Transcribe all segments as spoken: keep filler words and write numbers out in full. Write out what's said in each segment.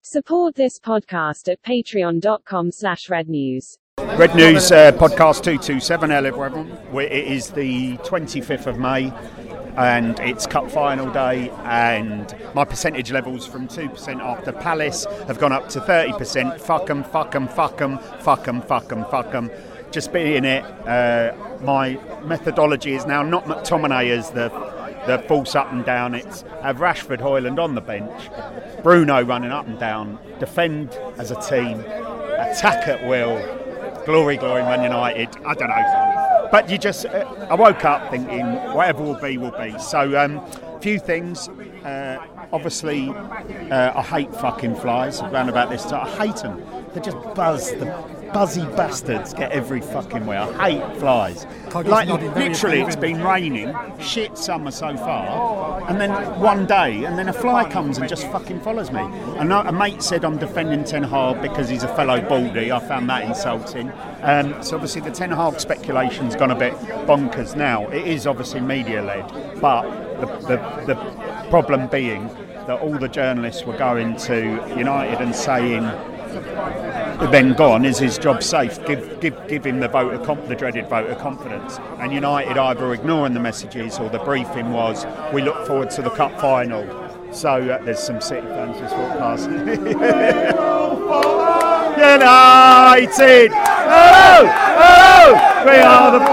Support this podcast at patreon.com slash red news. Red News uh, podcast two twenty-seven. Hello everyone. It is the twenty-fifth of May and it's cup final day, and my percentage levels from two percent after Palace have gone up to thirty percent. Fuck 'em, fuck 'em, fuck 'em, fuck 'em, fuck 'em, fuck 'em. Just being it, uh, my methodology is now not McTominay as the the false up and down. It's have Rashford, Højlund on the bench, Bruno running up and down, defend as a team, attack at will. Glory, glory, Man United. I don't know. But you just, uh, I woke up thinking whatever will be, will be. So, um, few things. Uh, obviously, uh, I hate fucking flies around about this time. I hate them. They just buzz. The buzzy bastards get every fucking way. I hate flies. Like, literally, it's been raining, shit summer so far, and then one day, and then a fly comes and just fucking follows me. And a mate said I'm defending Ten Hag because he's a fellow Baldy. I found that insulting. Um, so obviously the Ten Hag speculation's gone a bit bonkers now. It is obviously media-led, but the, the, the problem being that all the journalists were going to United and saying, then gone, is his job safe? Give give give him the vote of comp- the dreaded vote of confidence. And United either ignoring the messages or the briefing was, we look forward to the cup final. So uh, there's some City fans just walked past. United! Oh! Oh! We are the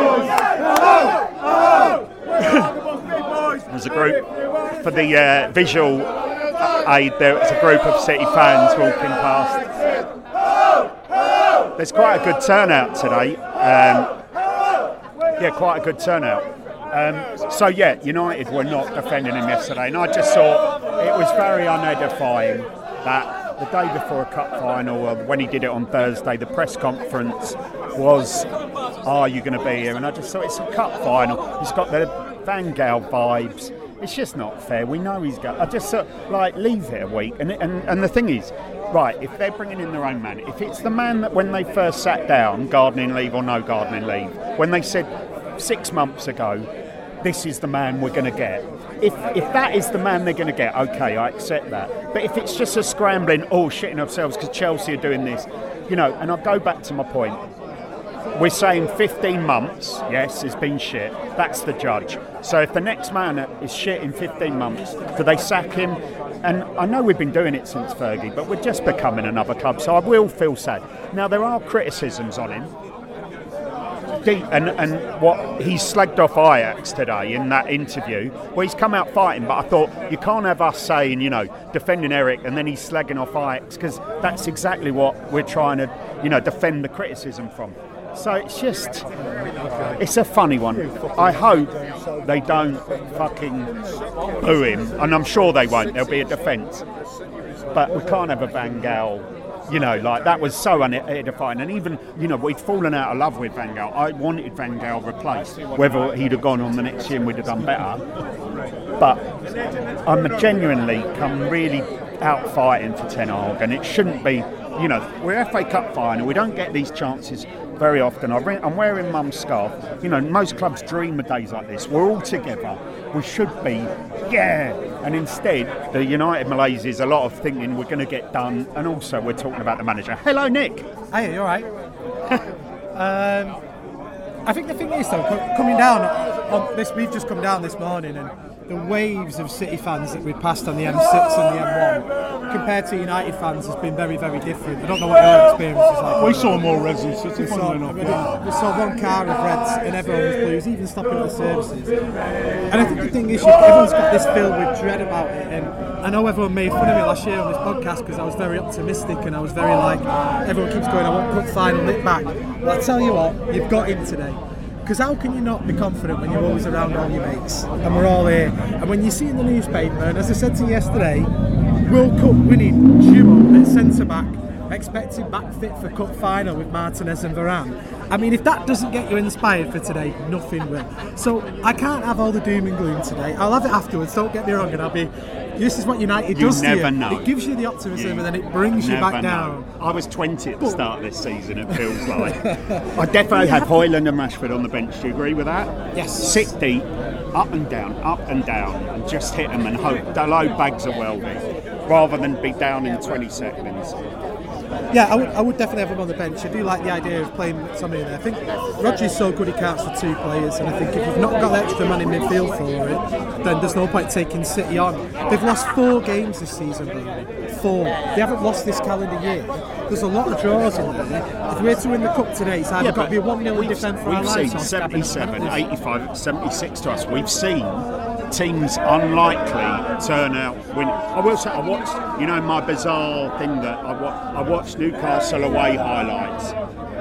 boys! There's a group for the uh, visual aid. There was a group of City fans walking past. There's quite a good turnout today. Um, yeah, quite a good turnout. Um, so yeah, United were not defending him yesterday, and I just thought it was very unedifying that the day before a cup final, or when he did it on Thursday, the press conference was, "Are you going to be here?" And I just thought, it's a cup final. It's got the Van Gaal vibes. It's just not fair. We know he's got. I just sort of, like, leave it a week. And, and and the thing is, right, if they're bringing in their own man, if it's the man that when they first sat down, gardening leave or no gardening leave, when they said six months ago, this is the man we're going to get. If if that is the man they're going to get, okay, I accept that. But if it's just a scrambling, oh, shitting ourselves because Chelsea are doing this, you know, and I'll go back to my point. We're saying fifteen months, yes, has been shit. That's the judge. So if the next man is shit in fifteen months, do they sack him? And I know we've been doing it since Fergie, but we're just becoming another club, so I will feel sad. Now, there are criticisms on him. Deep, and, and what he slagged off Ajax today in that interview, well, he's come out fighting, but I thought you can't have us saying, you know, defending Eric and then he's slagging off Ajax, because that's exactly what we're trying to, you know, defend the criticism from. So it's just, it's a funny one. I hope they don't fucking boo him, and I'm sure they won't. There'll be a defence. But we can't have a Van Gaal, you know, like that was so unedifying. And even, you know, we'd fallen out of love with Van Gaal. I wanted Van Gaal replaced. Whether he'd have gone on the next year and we'd have done better. But I'm genuinely come really out fighting for Ten Hag, and it shouldn't be, you know, we're F A Cup final. We don't get these chances very often. I'm wearing mum's scarf. You know, most clubs dream of days like this. We're all together. We should be, yeah. And instead, the United malaise is a lot of thinking we're going to get done. And also, we're talking about the manager. Hello, Nick. Hey, you all right? um, I think the thing is, though, coming down on this, we've just come down this morning, and the waves of City fans that we passed on the M six and the M one compared to United fans has been very, very different. I don't know what your experience is like. We saw more Reds than City. We saw, enough, yeah. we saw one car of Reds and everyone was Blues, even stopping at the services. And I think the thing is, everyone's got this filled with dread about it. And I know everyone made fun of me last year on this podcast because I was very optimistic and I was very like, everyone keeps going, I want cup final lit back. But I tell you what, you've got him today. Because how can you not be confident when you're always around all your mates and we're all here? And when you see in the newspaper, and as I said to you yesterday, World Cup winning duo at centre back, expected back fit for cup final with Martinez and Varane. I mean, if that doesn't get you inspired for today, nothing will. So I can't have all the doom and gloom today. I'll have it afterwards, don't get me wrong, and I'll be, this is what United you does to you. You never know. It gives you the optimism you and then it brings you back know. down. I was twenty at the start of this season, it feels like. I definitely had Højlund and Rashford on the bench. Do you agree with that? Yes. Sit deep, up and down, up and down, and just hit them and hope. Low bags of welding. rather than be down in twenty seconds. Yeah, I would, I would definitely have him on the bench. I do like the idea of playing somebody there. I think Rodri's so good he counts for two players, and I think if you've not got the extra man in midfield for it, then there's no point taking City on. They've lost four games this season, Bruno. Four. They haven't lost this calendar year. There's a lot of draws in there. If we're to win the cup today, it's either Yeah, got to be a one nil in defence for our We've lives seen or stabbing seventy-seven, penalties. eighty-five, seventy-six to us. We've seen teams unlikely turn out win. I will say, I watched, you know, my bizarre thing that I, wa- I watched Newcastle away highlights.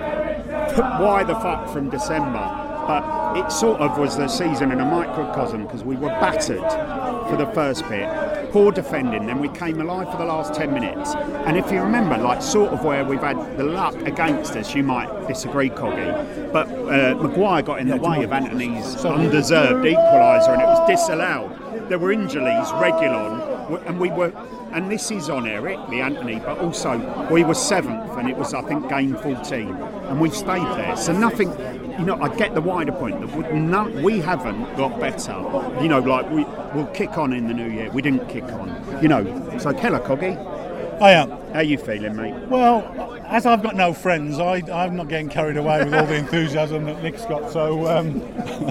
Why the fuck from December? But it sort of was the season in a microcosm because we were battered for the first bit. Poor defending, then we came alive for the last ten minutes. And if you remember, like sort of where we've had the luck against us, you might disagree, Coggy, but uh, Maguire got in the way of Anthony's undeserved equaliser and it was disallowed. There were injuries, Reguilon, and we were, and this is on Eric, the Anthony, but also we were seventh and it was, I think, game fourteen, and we've stayed there. So nothing. You know, I get the wider point that we, no, we haven't got better. You know, like we will kick on in the new year. We didn't kick on. You know, so Keller Coggy, I am. how you feeling, mate? Well, as I've got no friends, I, I'm not getting carried away with all the enthusiasm that Nick's got. So, um,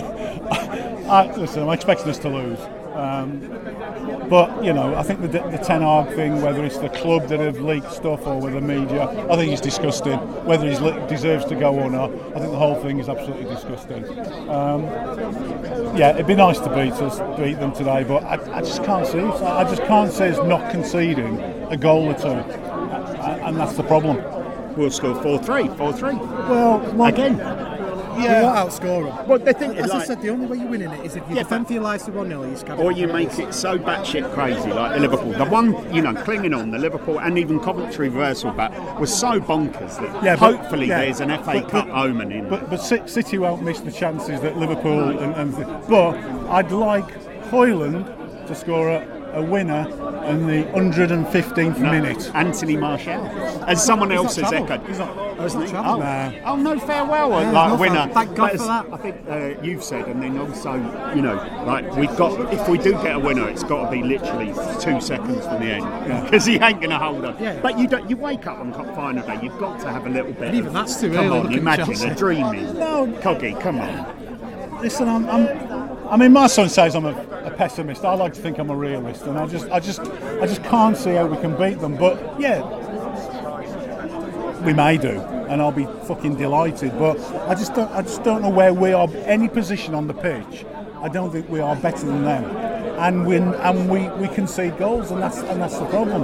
I, listen, I'm expecting us to lose. Um, but, you know, I think the, the Ten Hag thing, whether it's the club that have leaked stuff or with the media, I think it's disgusting. Whether he deserves to go or not, I think the whole thing is absolutely disgusting. Um, yeah, it'd be nice to beat us, beat them today, but I, I just can't see it. I just can't see us not conceding a goal or two, and that's the problem. We'll score four three, four three. Well, well Again. Yeah. You won't outscore them. Well, the thing is, As I like, said, the only way you win in it is if you Yeah, defend but- for your lives to one nil, you scatter or the you make penalties. it so batshit crazy, like the Liverpool. The one, you know, clinging on, the Liverpool and even Coventry reversal back was so bonkers that Yeah, but- hopefully yeah, there's an F A but- Cup but- omen in. But, but Ci- City won't miss the chances that Liverpool and, and but I'd like Hoyland to score a, a winner in the one hundred fifteenth No, minute. Anthony Martial, as someone He's else not has travelled. echoed. He's not- Oh, isn't he's he? not Oh, travelled. oh, no farewell, Yeah, like no a winner. farewell. Thank God But for as that. I think uh, you've said, and then also, you know, like we've got. If we do get a winner, it's got to be literally two seconds from the end because he ain't going to hold on. Yeah. But you don't. You wake up on cup final day, you've got to have a little bit. And even of, that's too come early, on, look at imagine Chelsea. a dreaming. No. Coggy, come on. Listen, I'm, I'm, I mean, my son says I'm a, a pessimist. I like to think I'm a realist, and I just, I just, I just can't see how we can beat them. But yeah, we may do, and I'll be fucking delighted. But I just don't, I just don't know where we are. Any position on the pitch, I don't think we are better than them, and we, and we, we concede goals, and that's, and that's the problem.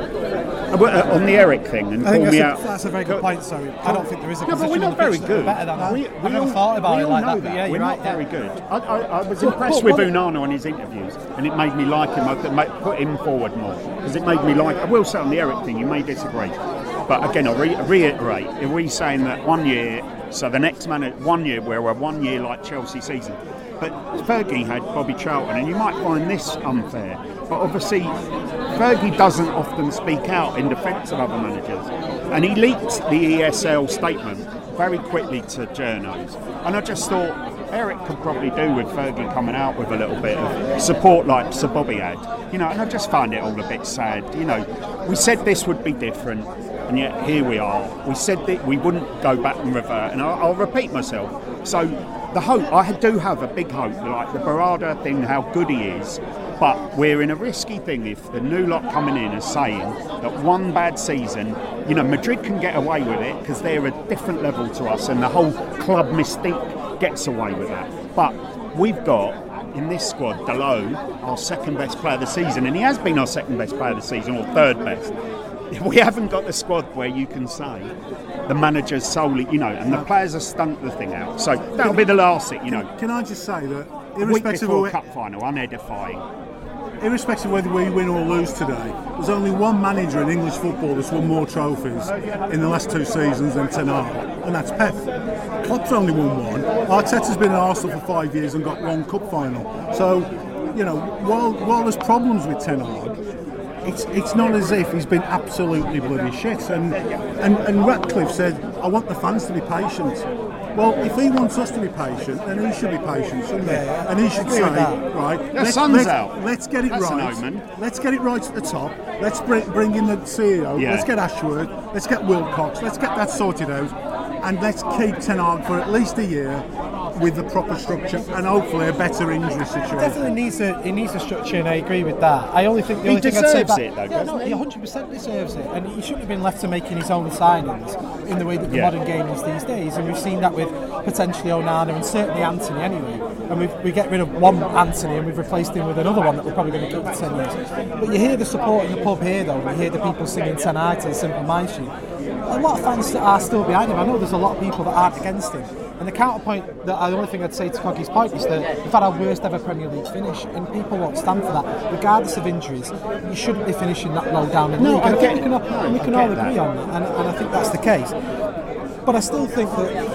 Uh, well, uh, on the Eric thing, and I think call that's me a, out. that's a very good point, sorry. I don't think there is a No, but position we're on not the very pitch that we're good. better than that. We, we I've never all, thought about we it all like know that, but yeah, We're you're not right. yeah. very good. I, I, I was But- impressed but- with but- Unana on his interviews, and it made me like him. I th- ma- put him forward more because it made me like. I will say on the Eric thing, you may disagree, but again, I re- reiterate: are we saying that one year? So the next man, one year where we're one year like Chelsea season. But Fergie had Bobby Charlton, and you might find this unfair. But obviously, Fergie doesn't often speak out in defence of other managers. And he leaked the E S L statement very quickly to journos. And I just thought Eric could probably do with Fergie coming out with a little bit of support like Sir Bobby had. You know, and I just find it all a bit sad. You know, we said this would be different, and yet here we are. We said that we wouldn't go back and revert, and I'll, I'll repeat myself. So the hope, I do have a big hope, like the Barada thing, how good he is, but we're in a risky thing if the new lot coming in is saying that one bad season, you know, Madrid can get away with it because they're a different level to us and the whole club mystique gets away with that. But we've got in this squad Dalot, our second best player of the season, and he has been our second best player of the season, or third best. We haven't got the squad where you can say the manager's solely, you know, and the players have stunk the thing out. So that'll be the last thing, you know. Can I just say that, A week irrespective before of cup final, unedifying. irrespective of whether we win or lose today, there's only one manager in English football that's won more trophies in the last two seasons than Ten Hag, and that's Pep. Klopp's only won one. Arteta's been at Arsenal for five years and got one cup final. So, you know, while while there's problems with Ten Hag, it's it's not as if he's been absolutely bloody shit. And and, and Ratcliffe said, I want the fans to be patient. Well, if he wants us to be patient, then he should be patient, shouldn't he? Yeah, yeah. And he should Agree say, with that. right, The let's, sun's let's, out. let's get it That's an right. omen. Let's get it right at the top. Let's bring, bring in the C E O. Yeah. Let's get Ashworth. Let's get Wilcox. Let's get that sorted out. And let's keep Ten Hag for at least a year with the proper structure and hopefully a better injury situation. Definitely needs a he needs a structure, and I agree with that. I only think the He only thing I'd say deserves about, it, though, yeah, doesn't no, he? he one hundred percent deserves it, and he shouldn't have been left to making his own signings in the way that the Yeah. modern game is these days. And we've seen that with potentially Onana and certainly Anthony anyway. And we we get rid of one Anthony and we've replaced him with another one that we're probably going to keep for ten years. But you hear the support in the pub here though, and you hear the people singing Ten Hag to the Simple Mind Sheet. A lot of fans that are still behind him. I know there's a lot of people that aren't against him. And the counterpoint, that the only thing I'd say to Coggy's point is that we've had our worst ever Premier League finish, and people won't stand for that. Regardless of injuries, you shouldn't be finishing that low down in the No, league. I And I get think we can, it. all, No, we I can get all that. agree on that, and, and I think that's the case. But I still think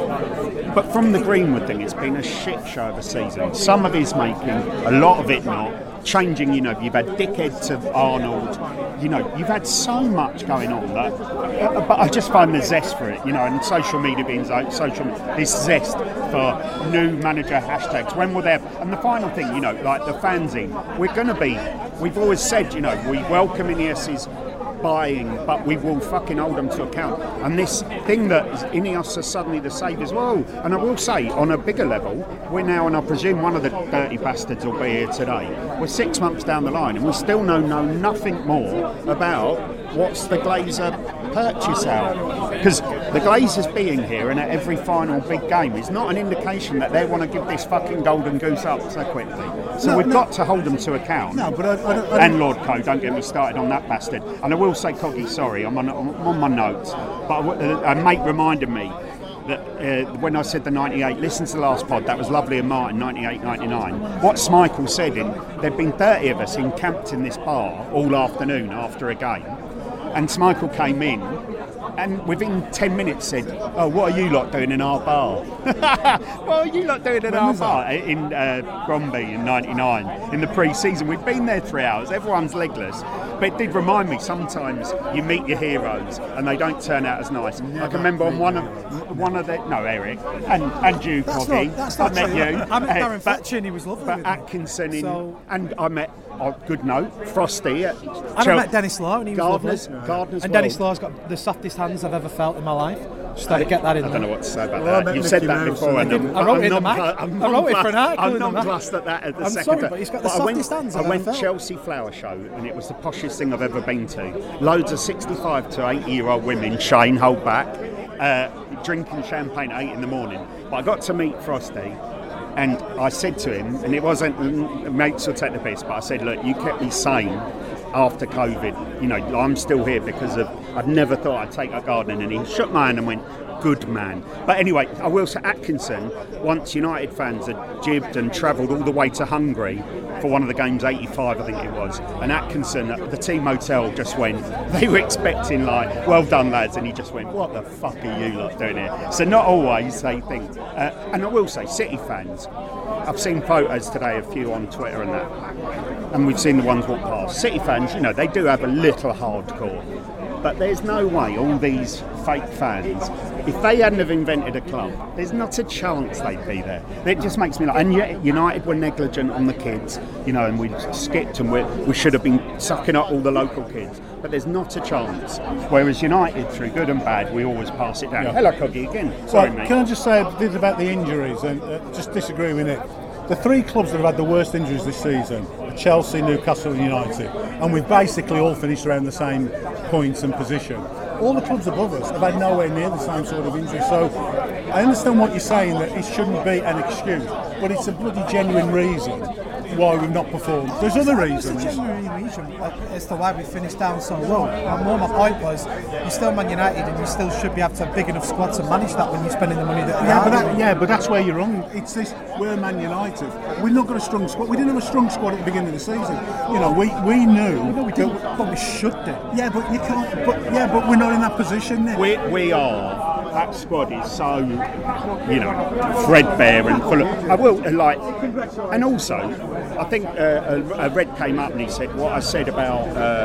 that But from the Greenwood thing, it's been a shit show of a season. Some of it's making, a lot of it not. Changing, you know, you've had dickhead to Arnold. You know, you've had so much going on that. Uh, but I just find the zest for it, you know, and social media being so, social, this zest for new manager hashtags. When we're there, and the final thing, you know, like the fanzine, we're going to be. We've always said, you know, we welcome Ineos's buying, but we will fucking hold them to account. And this thing that Ineos are suddenly the saviours, well, and I will say, on a bigger level, we're now, and I presume one of the dirty bastards will be here today, we're six months down the line and we still know, know nothing more about what's the Glazer purchase out. Because the Glazers being here and at every final big game is not an indication that they want to give this fucking golden goose up so quickly. So No, we've no. got to hold them to account. No, but I, I don't. I And don't Lord Co, don't get me started on that bastard. And I will say, Coggy, sorry, I'm on, I'm on my notes. But I w- a mate reminded me that uh, when I said the ninety-eight, listen to the last pod, that was Lovely and Martin, ninety-eight ninety-nine. What Schmeichel said, in there'd been thirty of us encamped in this bar all afternoon after a game. And Schmeichel came in and within ten minutes said, oh, what are you lot doing in our bar? What are you lot doing in our bar? In uh, Bromby in ninety-nine, in the pre-season. We'd been there three hours, everyone's legless. But it did remind me, sometimes you meet your heroes and they don't turn out as nice. I can remember on one of one of the, no, Eric, and, and you, That's Coggy. not- that's I not met true. you. I met Uh, Darren but- Fletcher and he was lovely But with me. Atkinson, in, So- and I met, oh, good note, Frosty at And I Chel- met Dennis Law and he was Gardner's, lovely. Gardner's And Dennis World. Law's got the softest hands I've ever felt in my life. Just had to get that in I there. don't know what to say about Well, I that. met You've said Mickey that Mouse before, and- and I'm, I wrote I'm it in the non- Mac. I'm I wrote it for an nonplussed- article I'm in the Mac. nonplussed at that at the I'm second. sorry, time. but he's got the I went, softest hands I I've went ever felt. Chelsea Flower Show, and it was the poshest thing I've ever been to. Loads of sixty-five to eighty year old women, Shane, hold back, uh, drinking champagne at eight in the morning. But I got to meet Frosty. And I said to him, and it wasn't, mates will take the piss, but I said, look, you kept me sane after COVID. You know, I'm still here because of, I'd never thought I'd take up gardening. And he shook my hand and went, good man. But anyway, I will say Atkinson, once United fans had jibbed and travelled all the way to Hungary for one of the games, eighty-five I think it was, and Atkinson at the team hotel just went, they were expecting like, well done lads, and he just went, what the fuck are you lot doing here? So not always they think, uh, and I will say City fans, I've seen photos today, a few on Twitter and that, and we've seen the ones walk past. City fans, you know, they do have a little hardcore. But there's no way all these fake fans, if they hadn't have invented a club, there's not a chance they'd be there. It just makes me like, and yet United were negligent on the kids, you know, and we skipped and we we should have been sucking up all the local kids. But there's not a chance. Whereas United, through good and bad, we always pass it down. Yeah. Hello, Coggy, again. Sorry, Well, mate. can I just say a bit about the injuries and uh, just disagree with Nick? The three clubs that have had the worst injuries this season are Chelsea, Newcastle and United, and we've basically all finished around the same points and position. All the clubs above us have had nowhere near the same sort of injury, so I understand what you're saying, that it shouldn't be an excuse, but it's a bloody genuine reason why we've not performed. There's other It's a reasons. genuine reason uh, as to why we finished down so low. And more my point was, you're still Man United and you still should be able to have big enough squad to manage that when you're spending the money that you Yeah, are but that, doing. yeah, but that's where you're wrong. It's this. We're Man United. We've not got a strong squad. We didn't have a strong squad at the beginning of the season. You know, we we knew. No, we didn't, but we should do. Yeah, but you can't. But yeah, but we're not in that position. Nick. We, we are. That squad is so, you know, threadbare and full of. I will uh, like, and also, I think uh, a, a Red came up and he said what I said about uh,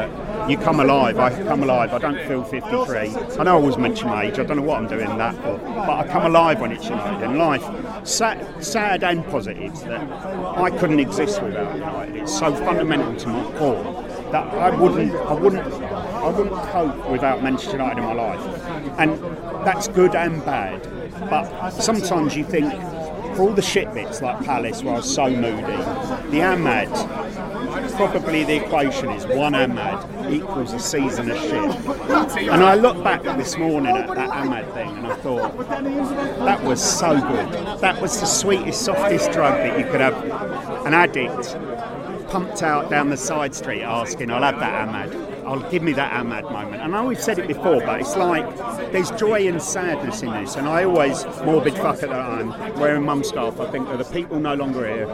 you come alive. I come alive. I don't feel fifty-three. I know I always mention my age. I don't know what I'm doing that for, but I come alive when it's United. And life, sad, sad and positives, that I couldn't exist without United. It's so fundamental to my core that I wouldn't, I wouldn't, I wouldn't cope without Manchester United in my life. And that's good and bad. But sometimes you think, for all the shit bits like Palace, where I was so moody, the Ahmad, probably the equation is one Ahmad equals a season of shit. And I look back this morning at that Ahmad thing and I thought, that was so good. That was the sweetest, softest drug that you could have. An addict pumped out down the side street asking, I'll have that Ahmad. I'll give me that Ahmad moment. And I always said it before, but it's like there's joy and sadness in this. And I always, morbid fucker that I'm, wearing mum scarf, I think of the people no longer here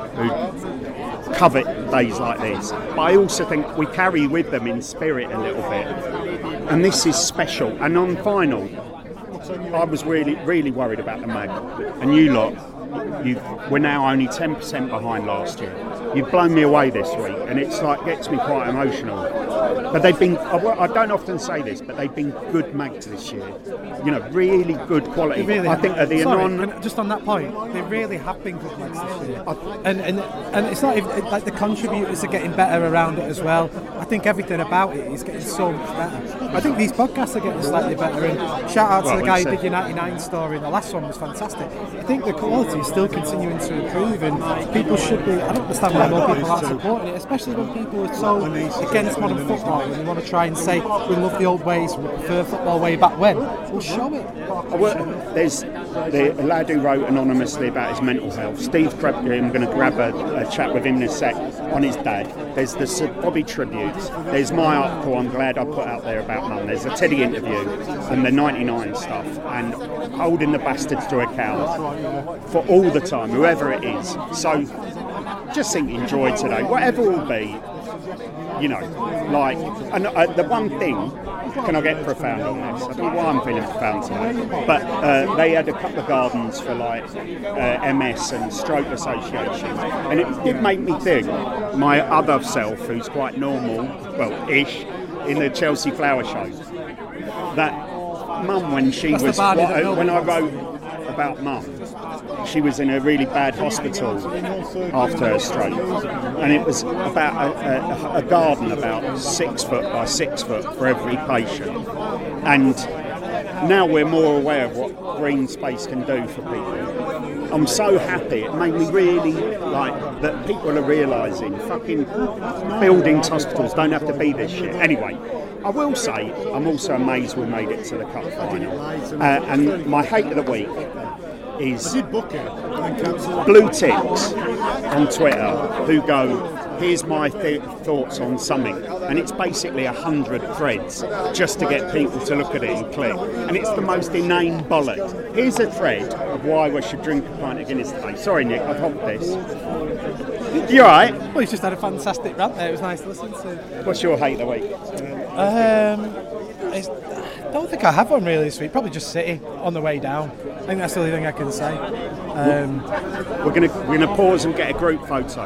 who covet days like this. But I also think we carry with them in spirit a little bit. And this is special. And on final, I was really, really worried about the Mag. And you lot, you we're now only ten percent behind last year. You've blown me away this week, and it's like gets me quite emotional. But they've been, I don't often say this, but they've been good mags this year. You know, really good quality. Really I think at the sorry, non... just on that point, they really have been good mags this year. And, and and it's not even, like the contributors are getting better around it as well. I think everything about it is getting so much better. I think these podcasts are getting slightly better. And shout out to Well, the guy who so- did your ninety-nine story, and the last one was fantastic. I think the quality is still continuing to improve, and people should be, I don't understand why more people aren't supporting it, especially when people are so against modern football and they want to try and say we love the old ways, we prefer football way back when. Well, show it. Well, there's the lad who wrote anonymously about his mental health, Steve Krepke. I'm going to grab a, a chat with him in a sec on his dad. There's the Sir Bobby tributes. There's my article I'm glad I put out there about Mum. There's a Teddy interview and the ninety-nine stuff, and holding the bastards to account for all the time, whoever it is. So just think enjoy today, whatever it will be. You know, like, and uh, the one thing, can I get profound on this? I don't know why I'm feeling profound today, but uh, they had a couple of gardens for like uh, M S and Stroke Association, and it did make me think, my other self, who's quite normal, well, ish, in the Chelsea Flower Show, that Mum, when she That's the was, Barney that what, nobody when I knows. wrote about Mum, she was in a really bad hospital after her stroke, and it was about a, a, a garden about six foot by six foot for every patient. And now we're more aware of what green space can do for people. I'm so happy. It made me really like that people are realising fucking buildings, hospitals don't have to be this shit. Anyway, I will say I'm also amazed we made it to the cup final. Uh, and my hate of the week is blue ticks on Twitter who go, here's my th- thoughts on something, and it's basically a hundred threads just to get people to look at it and click, and it's the most inane bollocks. Here's a thread of why we should drink a pint of Guinness today. Sorry Nick, I've hopped this. You alright? Well, he's just had a fantastic rant there. It was nice to listen to. What's your hate of the week? Um, it's, I don't think I have one really this week. Probably just City on the way down. I think that's the only thing I can say. Um, We're gonna we're gonna pause and get a group photo.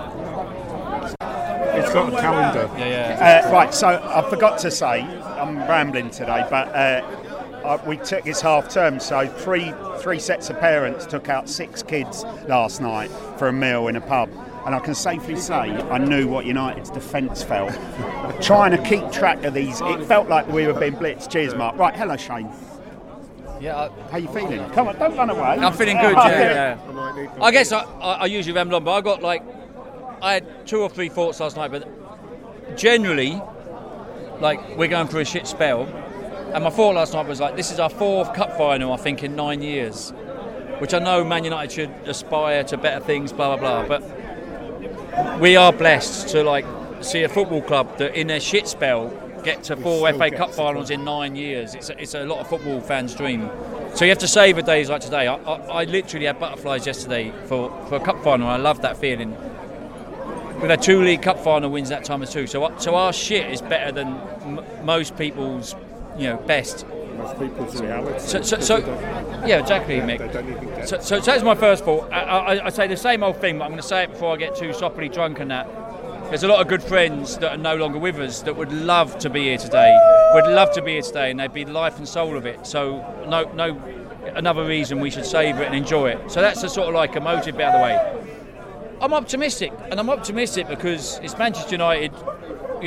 It's got a calendar. Uh, right, so I forgot to say, I'm rambling today, but uh, uh, we took it's half term, so three three sets of parents took out six kids last night for a meal in a pub. And I can safely say I knew what United's defence felt. Trying to keep track of these, it felt like we were being blitzed. Cheers, Mark. Right, hello, Shane. Yeah, How you feeling? Come on, don't run away. I, I'm feeling good. Yeah, yeah. I guess I, I, I usually ramble on, but I got like I had two or three thoughts last night. But generally, like we're going through a shit spell, and my thought last night was like, this is our fourth cup final, I think, in nine years, which I know Man United should aspire to better things, blah blah blah. But we are blessed to like see a football club that in their shit spell get to four F A Cup finals in nine years. It's a, it's a lot of football fans' dream. So you have to savour days like today. I, I, I literally had butterflies yesterday for, for a cup final. I love that feeling. We've had two League Cup final wins that time as too. So so our shit is better than m- most people's, you know, best. Most people's reality. So, so, so yeah, exactly, Mick. They don't even get So, so, so that's my first thought. I, I, I say the same old thing, but I'm going to say it before I get too soppily drunk and that. there's a lot of good friends that are no longer with us that would love to be here today, would love to be here today, and they'd be life and soul of it. So no, no, another reason we should savour it and enjoy it. So that's the sort of like emotive bit out of the way. I'm optimistic, and I'm optimistic because it's Manchester United. You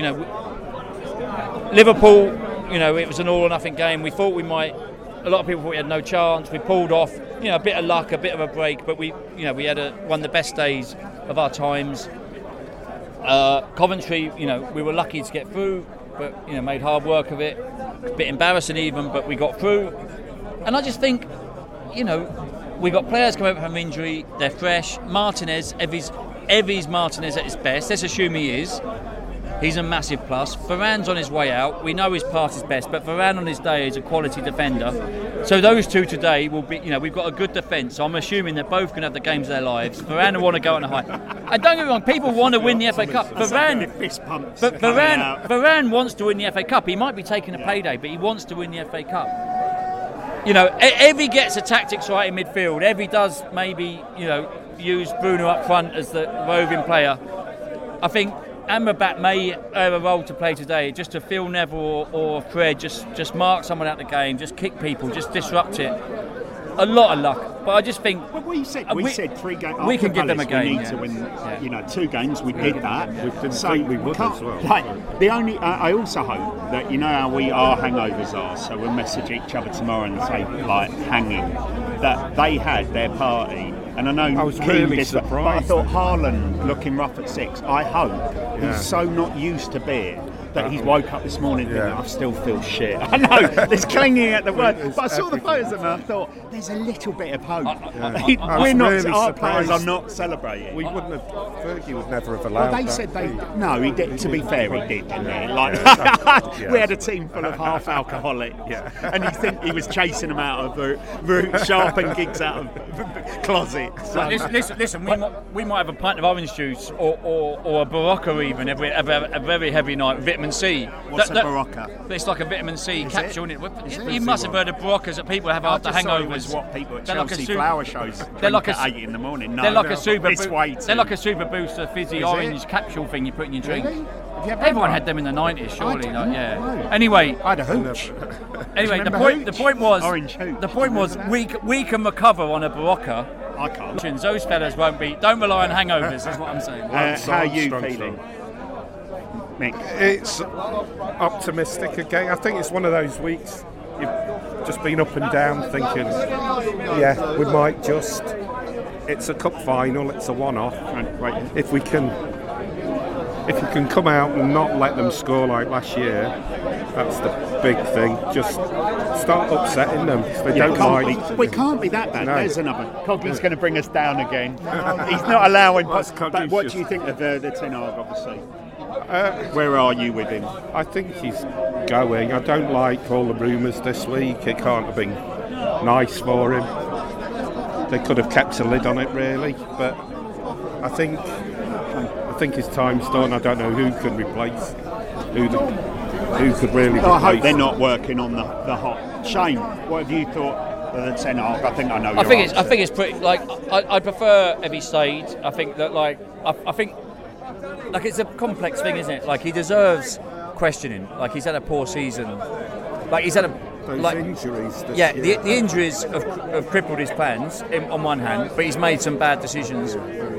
know, Liverpool. You know, it was an all or nothing game. We thought we might. A lot of people thought we had no chance. We pulled off. You know, a bit of luck, a bit of a break, but we, you know, we had a, one of the best days of our times. Uh, Coventry, you know, we were lucky to get through, but you know, made hard work of it. A bit embarrassing even, but we got through. And I just think, you know, we got players coming back from injury. They're fresh. Martinez, Evie's, Evie's Martinez at his best. Let's assume he is. He's a massive plus. Varane's on his way out. We know his past is best, but Varane on his day is a quality defender. So those two today will be, you know, we've got a good defence. So I'm assuming they're both going to have the games of their lives. Varane will want to go on a high. And don't get me wrong, people want to win the F A Cup. Varane, but Varane, Varane wants to win the F A Cup. He might be taking a payday, but he wants to win the F A Cup. You know, Evie gets the tactics right in midfield. Evie does maybe, you know, use Bruno up front as the roving player. I think Amrabat may have a role to play today, just to Phil Neville or, or Fred, just just mark someone out the game, just kick people, just disrupt it. A lot of luck, but I just think. Well, we said we, we said three games. We can give them a game. We need yeah. to win, yeah. you know, two games. We did that. We didn't so think we would as well. Like, the only, uh, I also hope that you know how we our hangovers are. So we'll message each other tomorrow and say like hanging that they had their party. And I know I was Keane really did, surprised. but I thought Haaland looking rough at six. I hope Yeah. he's so not used to beer that he's woke up this morning thinking, Yeah. I still feel shit. I know, there's clinging at the word. It's But I saw the epic. photos of him and I thought, there's a little bit of hope. Yeah. He- I was We're not, really our players surprised. are not celebrating. We wouldn't have. Fergie would never have allowed Well, they that. said they no. He did. To be fair, he did, didn't he? Like Yeah. we had a team full of half alcoholics, Yeah. and you think he was chasing them out of the route, sharpening gigs out of closet. So, Listen, listen, listen we, might, we might have a pint of orange juice or, or, or a Barocca even every, every a very heavy night, vitamin C. What's That- a that- Barocca? It's like a vitamin C Is capsule. it? Isn't it? You must have heard of Baroccas that people have I after just thought it hangovers. was what people at They're like a Chelsea super- flower shows They're drink like a, at eight in the morning. No, they're like no, a super. It's bo- way they're too- like a super booster fizzy Is orange it? capsule thing you put in your drink. Really? Have you ever Everyone had had them in the nineties, surely. don't Like, know. yeah. Anyway, I had a hooch. anyway, the remember point. The hooch? point was. Orange hooch. The point Do you was remember we c- we can recover on a Barocca. I can't. Those fellas won't be. Don't rely on hangovers. That's what I'm saying. Uh, how are you Strong, feeling, Mick? It's optimistic again. I think it's one of those weeks you've just been up and down thinking, yeah, we might just. It's a cup final. It's a one-off. Right, right. If we can, if you can come out and not let them score like last year, that's the big thing. Just start upsetting them. If they Yeah, don't can't like. be, we can't be that bad. No. There's another. Coggy's going to bring us down again. He's not allowing. Well, it's But, Coggy's what just- do you think of the, the Ten Hag, obviously? Uh, Where are you with him? I think he's going. I don't like all the rumours this week. It can't have been nice for him. They could have kept a lid on it, really. But I think I think his time's done. I don't know who can replace who the, who could really Oh, I hope replace. they're not working on the, the hot. Shane, what have you thought of the Ten Hag? I think I know. I your think it's. I answer. think it's pretty. Like I, I prefer Evie stayed. I think that like I, I think like it's a complex thing, isn't it? Like he deserves questioning. Like he's had a poor season. Like he's had a Those like injuries. This yeah. The, year. the injuries have, have crippled his plans in, on one hand, but he's made some bad decisions.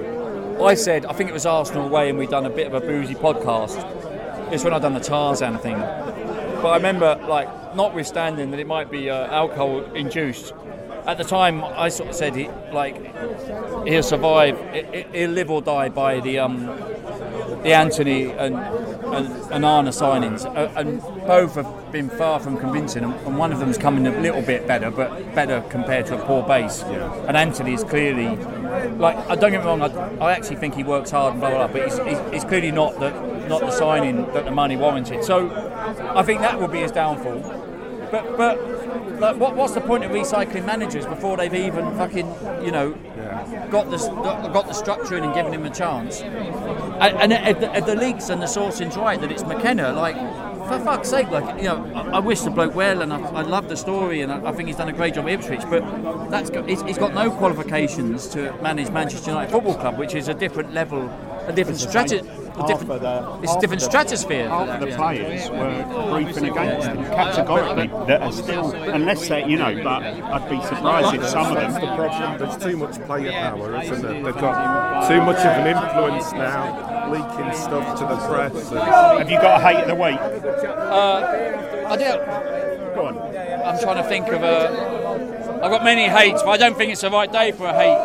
I said I think it was Arsenal away, and we'd done a bit of a boozy podcast. It's when I done the Tarzan thing. But I remember, like, notwithstanding that it might be uh, alcohol induced, at the time I sort of said, he, like, he'll survive, he- he'll live or die by the um, the Anthony and and, and Arna signings, uh, and both have been far from convincing. And, and one of them's coming a little bit better, but better compared to a poor base. And Anthony is clearly, like, I don't get me wrong, I, I actually think he works hard and blah blah blah, but he's, he's, he's clearly not the not the signing that the money warranted. So I think that will be his downfall. But but like, what what's the point of recycling managers before they've even fucking you know got the got the structure in and given him a chance? And, and if, the, if the leaks and the sourcing's right that it's McKenna, like for fuck's sake, like you know, I, I wish the bloke well, and I, I love the story, and I, I think he's done a great job at Ipswich. But that's got, he's, he's got no qualifications to manage Manchester United Football Club, which is a different level, a different strategy. half different- of the it's a half different of the- stratosphere. Half of the Yeah. players were briefing against him categorically. That are still, unless they, you know, but I'd be surprised if some of That's the them. problem. There's too much player power, isn't there? They've got too much of an influence now, leaking stuff to the press. And Have you got a hate of the week? I do. Go on. I'm trying to think of a. I've got many hates, but I don't think it's the right day for a hate.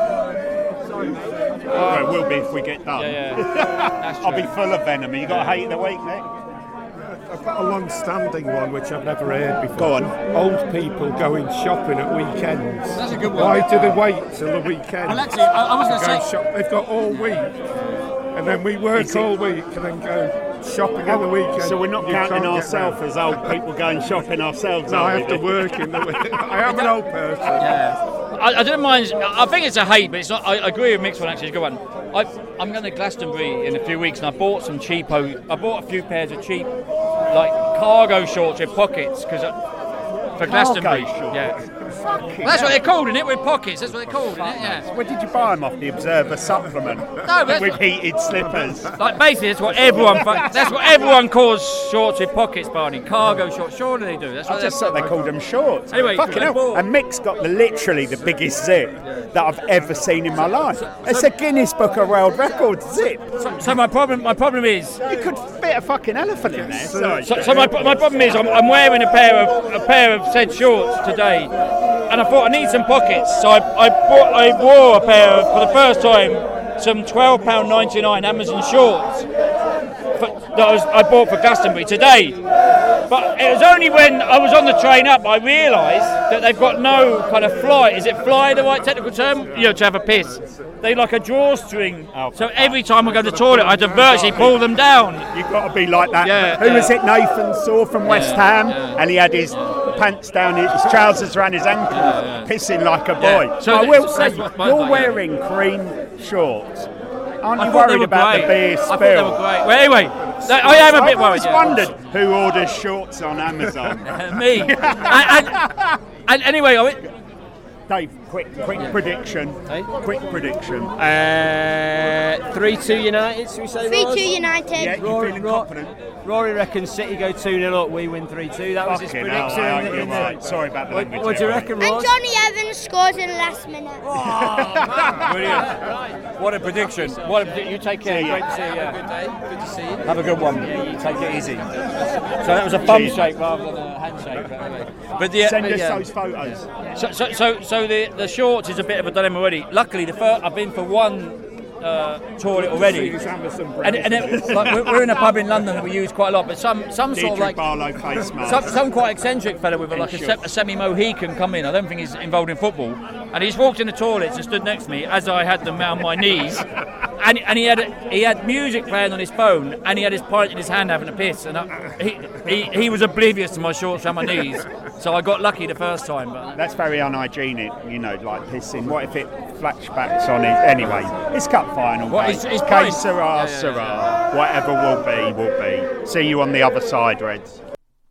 Well, it will be if we get done. Yeah, yeah. That's I'll be true. full of venom. You got a hate of the week, Nick? I've got a long-standing one which I've never heard before. Go on. Old people going shopping at weekends. That's a good one. Why do they wait till the weekend? Well, actually, I, I was going to Go say. shop. They've got all week, and then we work Is it- all week and then go shopping at the weekend. So we're not You counting can't get ourselves round. as old people going shopping ourselves. No, are I we, have to Nick? work in the week. I am an old person. I, I don't mind. I think it's a hate, but it's not. I, I agree with Mick's one. Actually, it's a good one. I, I'm going to Glastonbury in a few weeks, and I bought some cheapo. I bought a few pairs of cheap, like cargo shorts with pockets, because for Glastonbury. shorts? Yeah. Fucking That's what hell. they're called, isn't it? With pockets. That's what they're called, isn't it? Yeah. Where did you buy them off? The Observer supplement? No, but with heated slippers. Like basically, that's what everyone. fu- That's what everyone calls shorts with pockets, Barney. Cargo shorts. Surely they do. That's what I just they're- thought they called them shorts. Anyway, fucking I hell. bought- And Mick's got the literally the biggest zip that I've ever seen in my life. It's a Guinness Book of World Records zip. So, so my problem, my problem is. You could fit a fucking elephant in there. Sorry. So, so my, my problem is I'm, I'm wearing a pair of a pair of said shorts today, and I thought I need some pockets. So I I, bought, I wore a pair of, for the first time, some twelve pounds ninety-nine Amazon shorts for, that I, was, I bought for Glastonbury today. But it was only when I was on the train up I realised that they've got no kind of fly. Is it fly the right technical term? You know, to have a piss. They like a drawstring. Oh, So every time I go to the toilet, I had to virtually pull them down. You've got to be like that. Yeah, Who was yeah. it? Nathan Saw from West Yeah, Ham, yeah. and he had his pants down, his trousers around his ankle, pissing like a boy. Yeah. So I th- will so say, that's what my- you're yeah. wearing cream shorts. Aren't I you thought they worried were about great. the beer I spill? thought they were great. Well, anyway, th- I am a bit I've worried. always yeah. wondered who orders shorts on Amazon. Me. and, and, and anyway, I went, Dave, quick, quick prediction. Hey? Quick prediction. Uh, three two United, should we say? three Roz? two United. Yeah, you Rory, feeling Ro- confident? Rory reckons City go two nil up, we win three two. That was his Fucking hell, prediction. I in hope the- you're in the- right. Sorry about the What, language what do you there, reckon, And Roz? Johnny Evans scores in the last minute. brilliant. What a prediction. What a prediction. You take care. Great to see you. Good day. Good to see you. Have a good one. Yeah, you take it easy. So that was a thumb Cheers. shake rather than a handshake. But anyway. But the, Send but us yeah. those photos. So, so, so, so the the shorts is a bit of a dilemma already. Luckily, the first I've been for one uh, toilet already, and, and it, like, we're, we're in a pub in London that we use quite a lot. But some some sort of Deirdre like Barlow face mask. some, some quite eccentric fella with a, like a, se- a semi-Mohican come in. I don't think he's involved in football, and he's walked in the toilets and stood next to me as I had them around my knees. And, and he had he had music playing on his phone, and he had his pint in his hand having a piss, and I, he, he he was oblivious to my shorts around my knees, so I got lucky the first time. But That's very unhygienic, you know, like pissing. What if it flashbacks on it? Anyway, it's cup final. What, mate. it's- it's Que fine. sera, Yeah, yeah, sera. Whatever will be, will be. See you on the other side, Reds.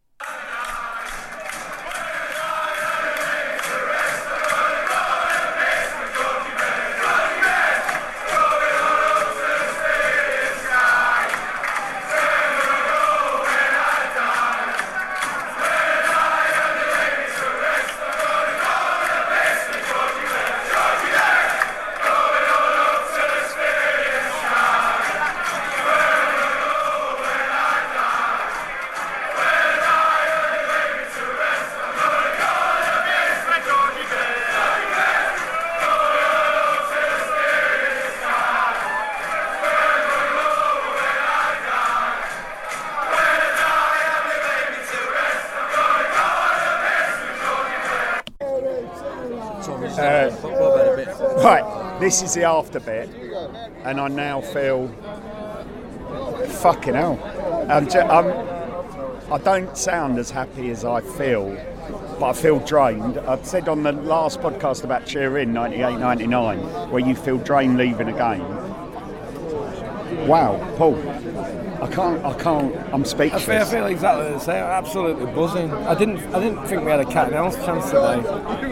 Uh, right, this is the after bit, and I now feel fucking hell. I'm ju- I'm, I don't sound as happy as I feel, but I feel drained. I've said on the last podcast about Cheer-In ninety-eight ninety-nine, where you feel drained leaving a game. Wow, Paul, I can't. I can't. I'm I speechless. feel, I feel exactly the same. Absolutely buzzing. I didn't. I didn't think we had a cat and mouse chance today.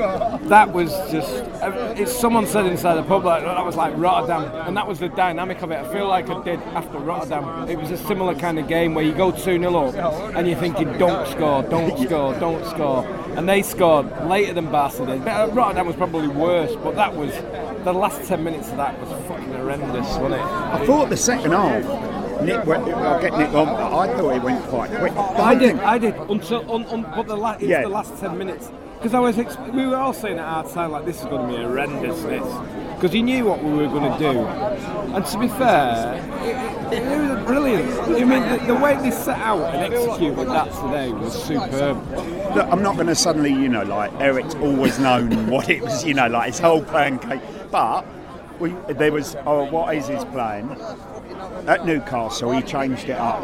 That was just. It's someone said inside the pub like that was like Rotterdam, and that was the dynamic of it. I feel like I did after Rotterdam. It was a similar kind of game where you go two nil up and you're thinking, don't score, don't score, don't score, and they scored later than Barca did. But Rotterdam was probably worse, but that was the last ten minutes of that was fucking horrendous, wasn't it? I thought the second half. Nick, went- I'll get Nick on, but I thought it went quite quick. But I did, think- I did until un, un, but the la- it's Yeah. the last ten minutes because I was ex- we were all saying at our time like this is going to be horrendous, this because he knew what we were going to do, and to be fair, it, it, it was brilliant. I mean, the, the way they set out and executed that today was superb. Look, I'm not going to suddenly, you know, like Eric's always known what it was, you know, like his whole pancake. But we, there was, oh, what is his plan? At Newcastle, he changed it up.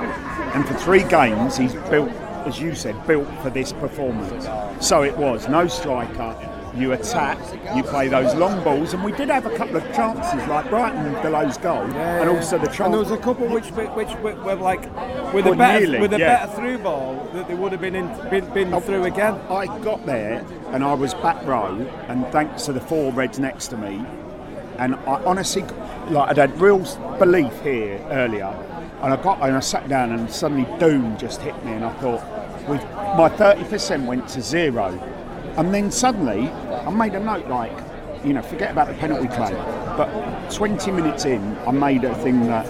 And for three games, he's built, as you said, built for this performance. So it was no striker, you attack, you play those long balls, and we did have a couple of chances, like Brighton Delow's goal, Yeah, and also the chance. And there was a couple which which, which were like with a Well, better nearly, with a yeah. better through ball that they would have been in, been, been through again. I got there and I was back row, and thanks to the four Reds next to me, and I honestly, like, I'd had real belief here earlier, and I got and I sat down and suddenly doom just hit me, and I thought, we've, my thirty percent went to zero, and then suddenly I made a note like, you know, forget about the penalty claim, but twenty minutes in, I made a thing that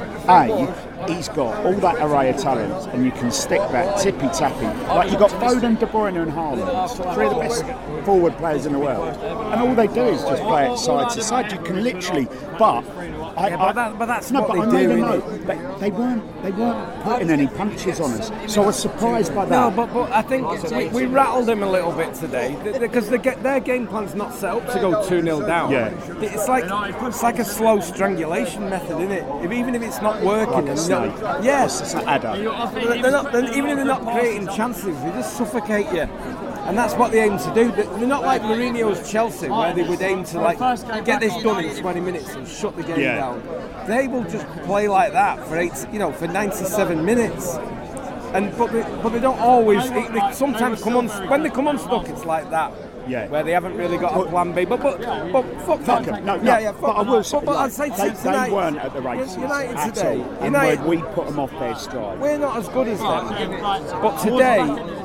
A, he's got all that array of talents, and you can stick that tippy tappy. Like you've got Foden, De Bruyne, and Haaland, three of the best forward players in the world, and all they do is just play it side to side. You can literally, but. I, Yeah, but that- but that's no, what but they I do, made a innit? note. They, they weren't. They weren't putting any punches on us, so I was surprised by that. No, but, but I think we, we rattled them a little bit today because they get, their game plan's not set up to go two nil down. Yeah. It's like it's like a slow strangulation method, isn't it? If, even if it's not working, Like a and snake. not, yes, It's an adder. They're not, they're, even if they're not creating chances, they just suffocate you. And that's what they aim to do. They're not like Mourinho's Chelsea, where they would aim to like get this done in twenty minutes and shut the game Yeah. down. They will just play like that for eight, you know, for ninety-seven minutes. And but they, but they don't always. They, they sometimes come on when they come unstuck. It's like that. Yeah. Where they haven't really got a plan B. But but but fuck Fuck them. them. No, no. Yeah, yeah. But Fuck I will say, But, but I'd say they, tonight, they weren't at the races United at today. all, and United, we put them off their stride. we're not as good as them. But today.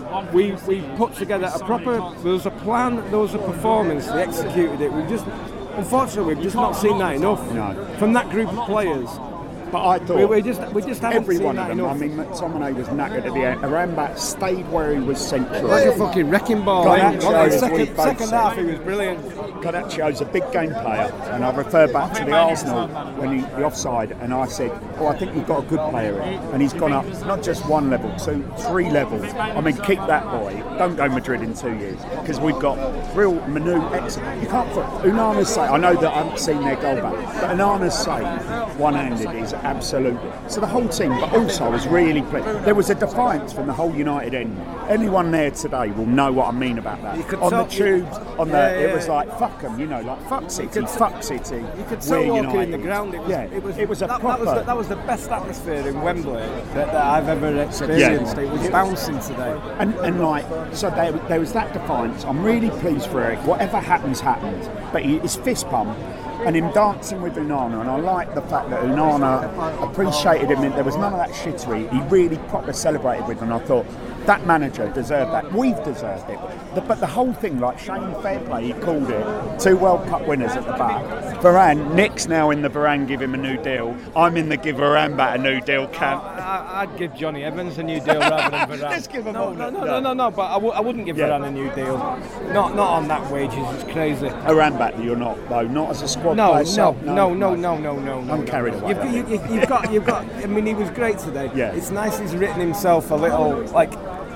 We we put together a proper. There was a plan. There was a performance. They executed it. We just, unfortunately, we've just not seen that enough No. from that group of players. But I thought We, we just we just haven't every seen one that of them. enough. I mean, McTominay was knackered at the end. Arambat stayed where he was central. like a fucking wrecking ball. Garnacho Well, the is second, weak, both second sides. half, he was brilliant. Garnacho's a big game player, and I refer back to the Arsenal when he the offside, and I said, "Oh, I think you've got a good player here," and he's gone up not just one level, two, three levels. I mean, keep that boy. Don't go Madrid in two years because we've got real Manu. Ex- you can't put Unana's save. I know that I haven't seen their goal back, but Unana's save, one-handed, is absolute. So the whole team, but also I was really pleased. There was a defiance from the whole United end. Anyone there today will know what I mean about that. You could On tell- the tubes, on the, Yeah, it was yeah. like fuck them, you know, like fuck City, could- fuck City. You could tell we're walking in United. the ground. It was, yeah, it was, it was a that, proper. that, was the, that was the best atmosphere in Wembley that, that I've ever experienced. Yeah. It was bouncing today. And, and like, so there, there was that defiance. I'm really pleased for Eric. Whatever happens, happens. But he, his fist pump and him dancing with Unana, and I like the fact that Unana appreciated him. There was none of that shittery. He really proper celebrated with him, and I thought, that manager deserved that. We've deserved it. The, but the whole thing, like Shane Fairplay, he called it. Two World Cup winners at the back. Varane, Nick's now in the Varane give him a new deal. I'm in the give Varane back a new deal camp. I, I'd give Johnny Evans a new deal rather than Varane. Let's give him no, all no, that. no, no, no, no, but I, w- I wouldn't give Yeah. Varane a new deal. Not not on that wages. It's crazy. Varane back, you're not though. Not as a squad No, player. no, so- no, no, no, no, no, no. I'm carried away. You've, you, you, you've got, you've got. I mean, he was great today. Yeah. It's nice he's written himself a little like.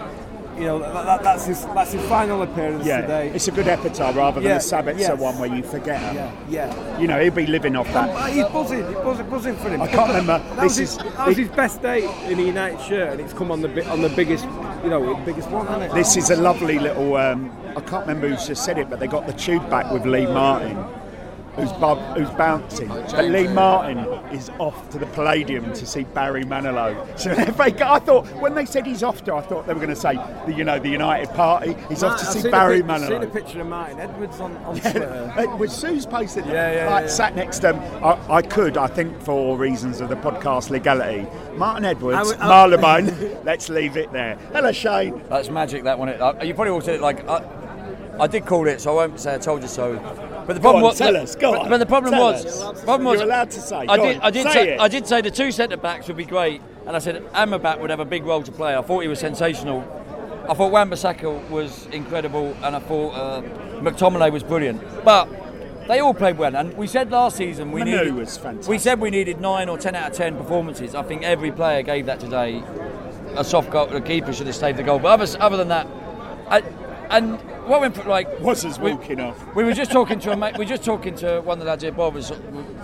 You know, that, that, that's his that's his final appearance Yeah, today. it's a good epitaph rather than Yeah, a Sabitzer yes. one where you forget him. Yeah, yeah. You know, he'll be living off that. Uh, He's buzzing, he's buzzing, buzzing for him. I can't remember. That was, This his, is- that was his best day in a United shirt, and it's come on the bi- on the biggest, you know, the biggest one, hasn't it? This is a lovely little. Um, I can't remember who's just said it, but they got the tube back with Lee Martin, who's bu- who's bouncing. But Lee Martin is off to the Palladium to see Barry Manilow. So if they, I thought when they said he's off to, I thought they were going to say the you know the United Party. He's Martin, off to I've see seen Barry a pic- Manilow. I've seen a picture of Martin Edwards on, on Yeah, Twitter. it was Sue's posted. Yeah, yeah, like yeah. sat next to him. I, I could, I think, for reasons of the podcast legality. Martin Edwards, I would- I- Marylebone. Let's leave it there. Hello, Shane. That's magic, that one. Uh, You probably all said it like I, I did call it, so I won't say I told you so. But the Go problem on, was, tell us. Go but, on. but the problem Tell was, us. problem was, You're allowed to say. I Go did, on, I did say say, it. I did say the two centre backs would be great, and I said Amrabat would have a big role to play. I thought he was sensational. I thought Wan-Bissaka was incredible, and I thought uh, McTominay was brilliant. But they all played well, and we said last season we Manu needed. was fantastic. We said we needed nine or ten out of ten performances. I think every player gave that today. A soft goal, the keeper should have saved the goal. But other, other than that, I, and what went for, like Was us we- walking off. We were just talking to a mate. We were just talking to one of the lads here. Bob was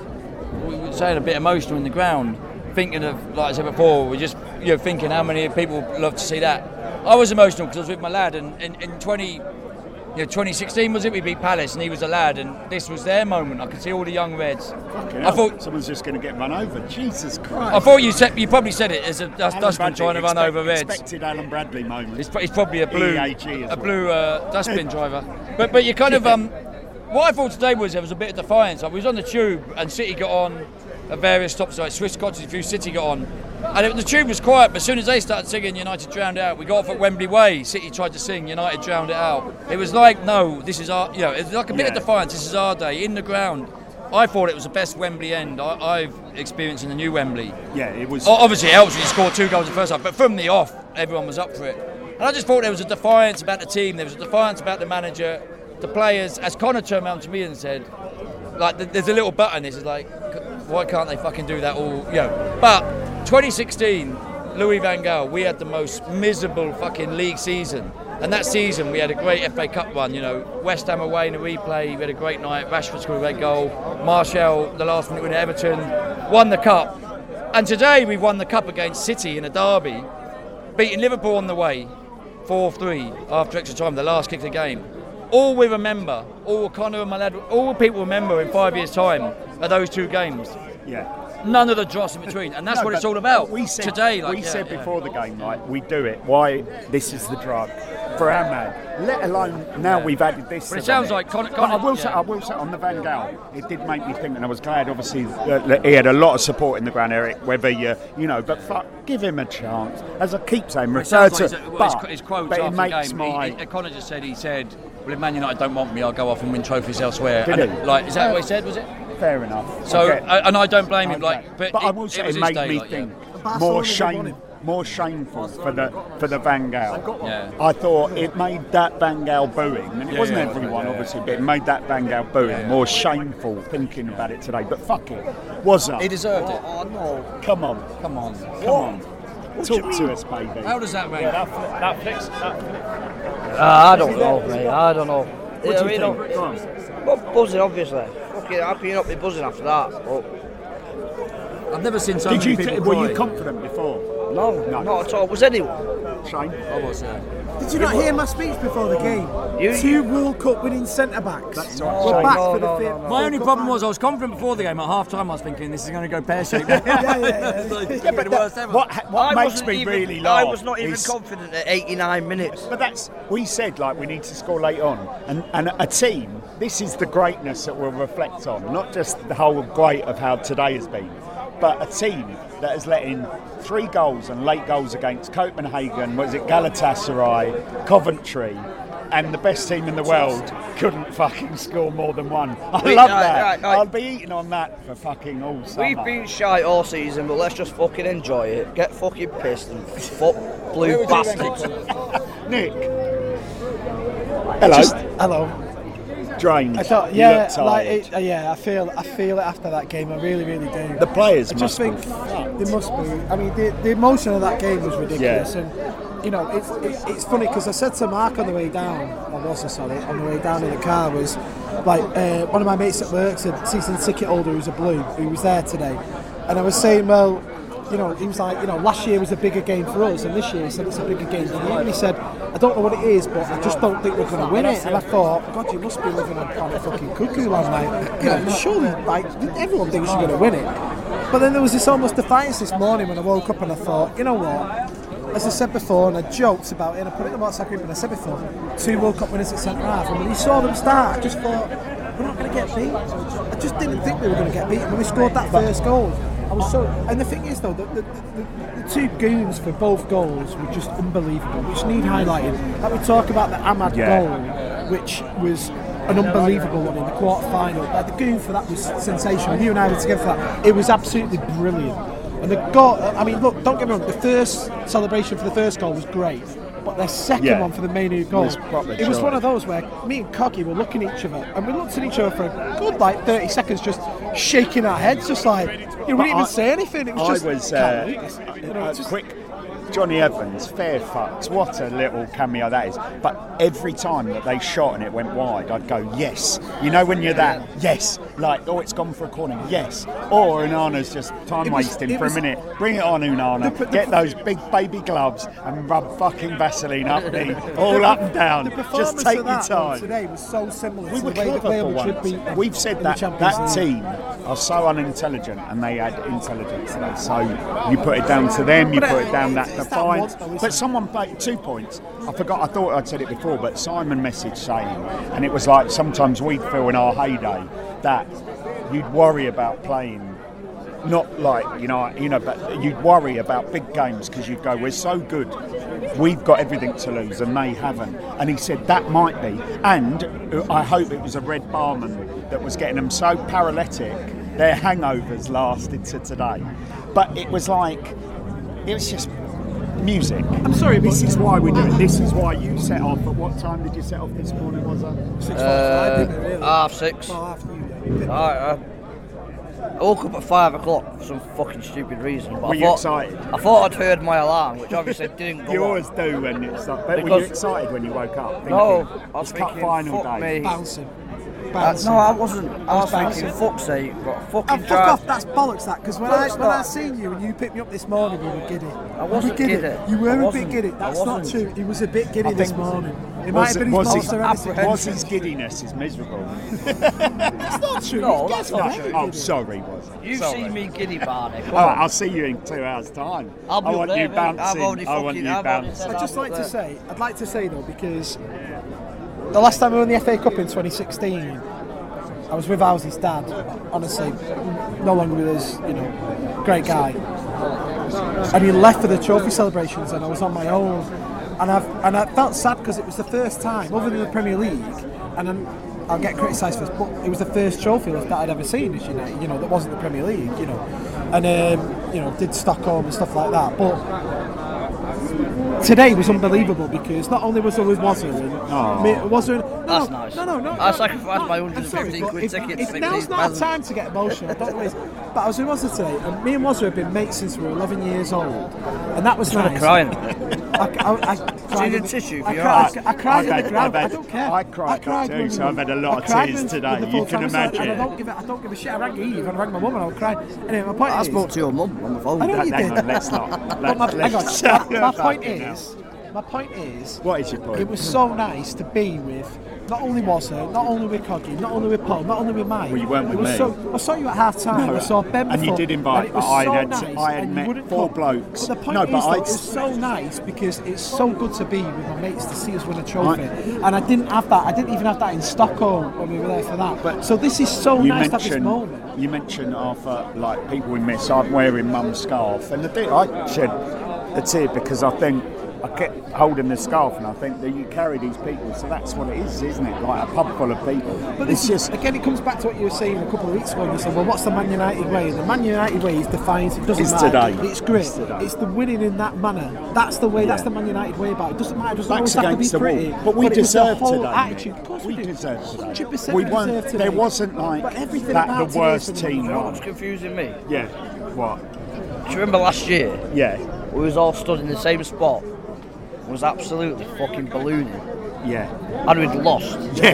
we were saying a bit emotional in the ground, thinking of like I said before. We're just you know thinking how many people love to see that. I was emotional because I was with my lad, and in, in twenty. You know, twenty sixteen was it? We beat Palace, and he was a lad, and this was their moment. I could see all the young Reds. Fucking I hell, thought, someone's just going to get run over. Jesus Christ! I thought you said you probably said it as a dust, Alan dustman Bradley, trying to run expect- over Reds. Expected Alan Bradley moment. It's, pro- it's probably a blue, E A G as a well. blue uh, dustbin driver. But but you kind of um, what I thought today was there was a bit of defiance. Like we was on the tube and City got on at various stops. Like Swiss Cottage, a few City got on, and it, the tube was quiet. But as soon as they started singing "United Drowned Out," we got off at Wembley Way. City tried to sing "United Drowned It Out." It was like, no, this is our, you know, it's like a bit Yeah. of defiance. This is our day in the ground. I thought it was the best Wembley end I, I've experienced in the new Wembley. Yeah, it was. O- Obviously, it helps when you score two goals in the first half, but from the off, everyone was up for it. And I just thought there was a defiance about the team, there was a defiance about the manager, the players. As Connor turned around to me and said, like, th- there's a little button. This is like, c- why can't they fucking do that all? You know. But twenty sixteen, Louis van Gaal, we had the most miserable fucking league season. And that season, we had a great F A Cup run. You know, West Ham away in a replay, we had a great night. Rashford scored a great goal. Martial, the last minute winner, Everton, won the cup. And today we've won the cup against City in a derby, beating Liverpool on the way, four three after extra time, the last kick of the game. All we remember, all Connor and my lad, all people remember in five years' time are those two games. Yeah. None of the dross in between, and that's No, what it's but all about. We said, today, like we yeah, said yeah. before the game, like we do it. Why this is the drug for our man. Let alone now Yeah. we've added this. But it to sounds the like mix. Con- But Con- I will say, yeah. I will say on the Van Gaal, it did make me think, and I was glad. Obviously, that he had a lot of support in the ground, Eric. Whether you, you know, but fuck, give him a chance. As I keep saying, It refer sounds to. like his, well, but, his, his quotes but it after makes the game. my. He, he, Connor just said he said, "Well, if Man United don't want me, I'll go off and win trophies elsewhere." Did and he? Like, is that what he said? Was it? Fair enough. So, Okay. I, and I don't blame him. Okay. Like, but, but it, I will say it, was it his made day, me like, think yeah. more Barcelona shame, won more shameful for the for the Van Gaal. Yeah. I thought it made that Van Gaal booing, and it Yeah, wasn't yeah, everyone yeah, obviously, but it made that Van Gaal booing Yeah, yeah. more shameful thinking about it today. But fuck it, was I? He deserved it. Oh no. Come on, Come on. come on, talk to us, baby. How does that rank? That flicks. That Uh, I don't know, mate. I don't know. What do you know, think? Go on. Well, buzzing, obviously. Fucking, how can you not be buzzing after that? But I've never seen so Did many you? people Th- were cry. you confident before? no, No. not at all. Was anyone? Shane? I was, yeah. Did you not hear my speech before the game? You- Two World Cup winning centre backs. That's right. We're No, back no, for the no, fifth. no, no. My only problem was I was confident before the game. At half time, I was thinking this is going to go pear shaped. yeah, yeah, yeah. Yeah, but the worst that, ever. what what I makes wasn't me even, really I laugh was not even is- confident at eighty-nine minutes. But that's, we said like we need to score late on, and, and a team, this is the greatness that we'll reflect on, not just the whole great of how today has been, but a team that has let in three goals and late goals against Copenhagen, was it Galatasaray, Coventry, and the best team in the world couldn't fucking score more than one. I Wait, love right, that. right, right. I'll be eating on that for fucking all summer. We've been shy all season, but let's just fucking enjoy it. Get fucking pissed and fuck blue bastards. Nick. Hello. Just, hello. Drained. I thought, You yeah, look tired. like it, uh, yeah, I feel, I feel it after that game. I really, really do. The players I must just think be fucked. they must be. I mean, the, the emotion of that game was ridiculous, Yeah. and you know, it's it's, it's funny because I said to Mark on the way down, or was I sorry, on the way down in the car was like uh, one of my mates at work, a season ticket holder who's a blue, who was there today, and I was saying, well, you know, he was like, you know, last year was a bigger game for us, and this year he said it's a bigger game for you. And he said, I don't know what it is, but I just don't think we're going to win it. And I thought, God, you must be living on, on a fucking cuckoo land, like, you know, surely, like, everyone thinks you're going to win it. But then there was this almost defiance this morning when I woke up and I thought, you know what? As I said before, and I joked about it, and I put it in the WhatsApp group, and I said before, two World Cup winners at centre half. And when you saw them start, I just thought, we're not going to get beat. I just didn't think we were going to get beaten when we scored that first goal. I was so, and the thing is though, the, the, the, the two goons for both goals were just unbelievable, which need highlighting. Like we talk about the Ahmad yeah. goal, which was an unbelievable one in the quarter final. Like the goon for that was sensational. You and I were together for that. It was absolutely brilliant. And the goal, I mean, look, don't get me wrong, the first celebration for the first goal was great, but the second yeah. one for the Mainu goal, was it was one of those where me and Coggy were looking at each other, and we looked at each other for a good like thirty seconds, just shaking our heads, just like, you know, we didn't even say anything. It was I just was uh, you know, uh, just, quick. Johnny Evans, fair fucks, what a little cameo that is. But every time that they shot and it went wide, I'd go, yes. You know when you're that, yes. Like, oh, it's gone for a corner, yes. Or Unana's just time was, wasting for was, a minute. Bring it on, Unana. The, the, Get those big baby gloves and rub fucking Vaseline up me, all the, up and down. Just take your time. Today was so similar we to were the way that Wales should be. We've said that that team are so unintelligent, and they had intelligence today. So you put it down to them, you put it down that defiance. But someone played two points. I forgot, I thought I'd said it before, but Simon messaged saying, and it was like sometimes we'd feel in our heyday that you'd worry about playing, not like, you know, you know, but you'd worry about big games because you'd go, we're so good, we've got everything to lose, and they haven't. And he said that might be, and I hope it was a red barman that was getting them so paralytic, their hangovers lasted to today. But it was like, it was just music. I'm sorry, this is why we do it. This is why you set off. At what time did you set off this morning? Was it six? Uh, really? Half six. Oh, half I, I, I woke up at five o'clock for some fucking stupid reason. But were I you thought, excited? I thought I'd heard my alarm, which obviously didn't go. You always on. do when it's like. But were you excited when you woke up? Thinking, no, I was it's thinking, final fuck day. me. Bouncing. Uh, no, I wasn't. I, I was, was thinking, fuck's sake, got a fucking oh, drive. Fuck off, that's bollocks that, because when, I, when I seen you and you picked me up this morning, we were giddy. I wasn't giddy. giddy. You were I a bit giddy. That's not true. He was a bit giddy I this think, morning. It was, might have been was his his, was his giddiness is miserable. That's not true. No, that's not no. true. Oh, sorry, was it? You've sorry. seen me giddy, Barney. Oh, I'll see you in two hours' time. I'll be I want there, you bouncing. I've already I want you I've bouncing. I'd just like to say, I'd like to say though, because the last time we won the F A Cup in twenty sixteen, I was with House's dad, honestly, no longer with us, you know, great guy. And he left for the trophy celebrations and I was on my own. And, I've, and I felt sad because it was the first time, other than the Premier League, and then I'll get criticised for this, but it was the first trophy lift that I'd ever seen, as you know, you know, that wasn't the Premier League, you know. And, um, you know, did Stockholm and stuff like that. But today was unbelievable because not only was there with Wazza and oh. Wazza. No, That's nice. No, no, no. I no, sacrificed no, my one hundred fifteen sorry, quid if, ticket. If, if now's not a time to get emotional, don't worry. But I was with Wazza today, and me and Wazza have been mates since we were eleven years old, and that was nice. Crying. I, I, I cried in tissue for I your cried, eyes. I cried in had, the ground. had, I don't care. I cried, I cried too, so I've had a lot of tears with, today. With you can imagine. And I don't give a, I don't give a shit. I rang Eve, and I rang my mum, and I was crying. Anyway, my point I is, spoke to your mum on the phone. I know you hang did. On, let's not. Let's, but my, let's hang on. My, my point now. is, my point is, what is your point? It was so nice to be with. Not only Wazza, not only with Coggy, not only with Paul, not only with Mike. Well, you weren't with it was me. So, I saw you at half time. No, I saw Ben before. and you did invite. And it was I so had, nice, I had and met four come. blokes. But the point no, is, but though, I. it was so nice because it's so good to be with my mates to see us win a trophy. I, and I didn't have that. I didn't even have that in Stockholm when we were there for that. But so this is so nice to have this moment. You mentioned after like people we miss. I'm wearing mum's scarf, and the thing I shed a tear because I think. I kept holding the scarf and I think that you carry these people, so that's what it is, isn't it? Like a pub full of people. But it's this just again, it comes back to what you were saying a couple of weeks ago. You said, "Well, what's the Man United way?" The Man United way is defiance. It doesn't it's matter. Today. It's great. It's, today. It's the winning in that manner. That's the way. Yeah. That's the Man United way about it. It doesn't matter. It doesn't Backs always have to be pretty. But we but deserve it was the whole today. attitude. Of course we, we do. deserve today. one hundred percent we we won't. deserve today. There wasn't like but everything that about the worst today team. You know what's confusing me? Yeah. What? Do you remember last year? Yeah. We was all stood in the same spot. Was absolutely fucking ballooning. Yeah. And we'd lost. Yeah.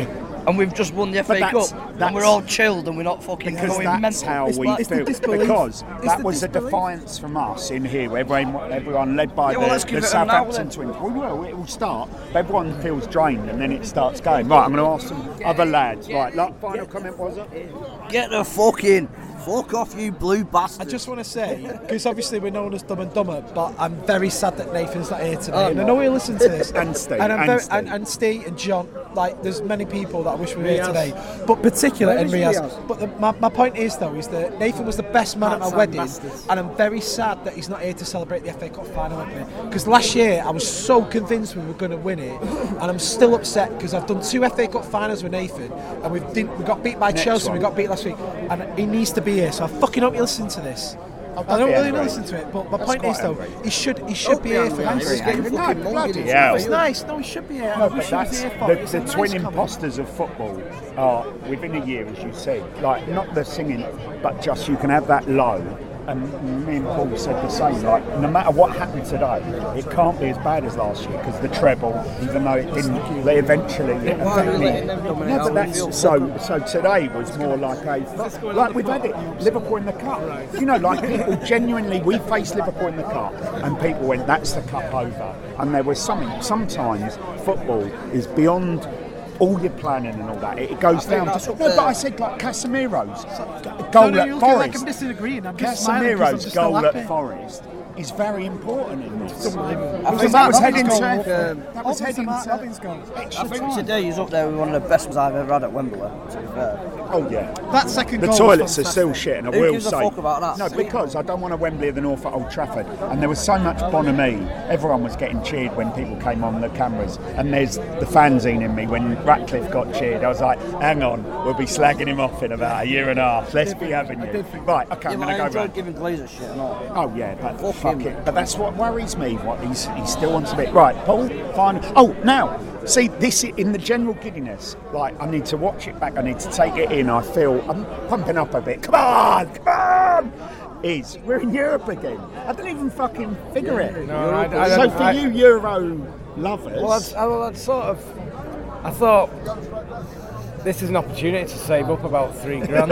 and we've just won the F A But that's- Cup, that's- and we're all chilled and we're not fucking Because going that's mental. how It's we like- it's the feel. disbelief. Because It's that the was a disbelief. defiance from us in here. Everyone, everyone led by Yeah, well, let's the, give the it a now Southampton then. Twins. We will. It will start. Everyone feels drained, and then it starts going. Right, I'm going to ask some other lads. Right, like, final comment was it? Get the fucking fuck off, you blue bastard. I just want to say, because obviously we're known as Dumb and Dumber, but I'm very sad that Nathan's not here today. Oh, and I no. know he'll listen to this. And Steve, And, I'm and very, Steve. and, and Steve and John. Like, there's many people that I wish were here Riaz. today. But particularly in Where is Riaz. Riaz? But the, my, my point is, though, is that Nathan was the best man at my That's wedding. bastards. And I'm very sad that he's not here to celebrate the F A Cup final with me. Because last year, I was so convinced we were going to win it. And I'm still upset because I've done two F A Cup finals with Nathan. And we've didn't, we got beat by Next Chelsea, one. we got beat last week. And he needs to be here. So I fucking hope you listen to this. I don't be really angry. listen to it, but my That's point quite is though, angry. he should he should be here for angry. this. He's getting No, fucking bloody monkeys. hell. It's nice. No, he should be here. No, I but wish he was that's here for the, it. It's the a nice twin comment. imposters of football are within a year, as you said. Like not the singing, but just you can have that low. And me and Paul said the same. Like no matter what happened today, it can't be as bad as last year because the treble, even though it didn't, they eventually it Why are we affected letting me. them dominate No, our but that's midfield? so. So today was more like a like we've had it Liverpool in the cup. You know, like people genuinely we faced Liverpool in the cup, and people went, "That's the cup over." And there was something. Sometimes football is beyond all your planning and all that. It, it goes down that's to. up No, there. but I said like Casemiro's goal No, no, at you're looking like Forest. I'm disagreeing. I'm just smiling 'cause I'm Casemiro's just goal still at happy. Forest is very important in this. I Because think that was that heading was to. goal, um, That was heading Mark to. Robins goal. I think today he's up there with one of the best ones I've ever had at Wembley, to be fair. Oh yeah. That second The goal was toilets are fantastic. still shit, and I Who will gives a say. fuck about that? No, because I don't want a Wembley of the North at Old Trafford, and there was so much bonhomie. Everyone was getting cheered when people came on the cameras, and there's the fanzine in me when Ratcliffe got cheered. I was like, hang on, we'll be slagging him off in about a year and a half. Let's be having you. Right, okay, Yeah, I'm but going I to go enjoyed round. giving Glazer shit and all. Oh yeah, but Fuck fuck him. it. But that's what worries me. What he's he still wants a bit. Right, Paul. Fine. Oh, now see this in the general giddiness. Like I need to watch it back. I need to take it in. I feel I'm pumping up a bit. Come on, come on. Is we're in Europe again. I don't even fucking figure it. No, I- I so don't- for I- you Euro lovers, Well, I'd, I, well, I'd sort of. I thought this is an opportunity to save up about three grand.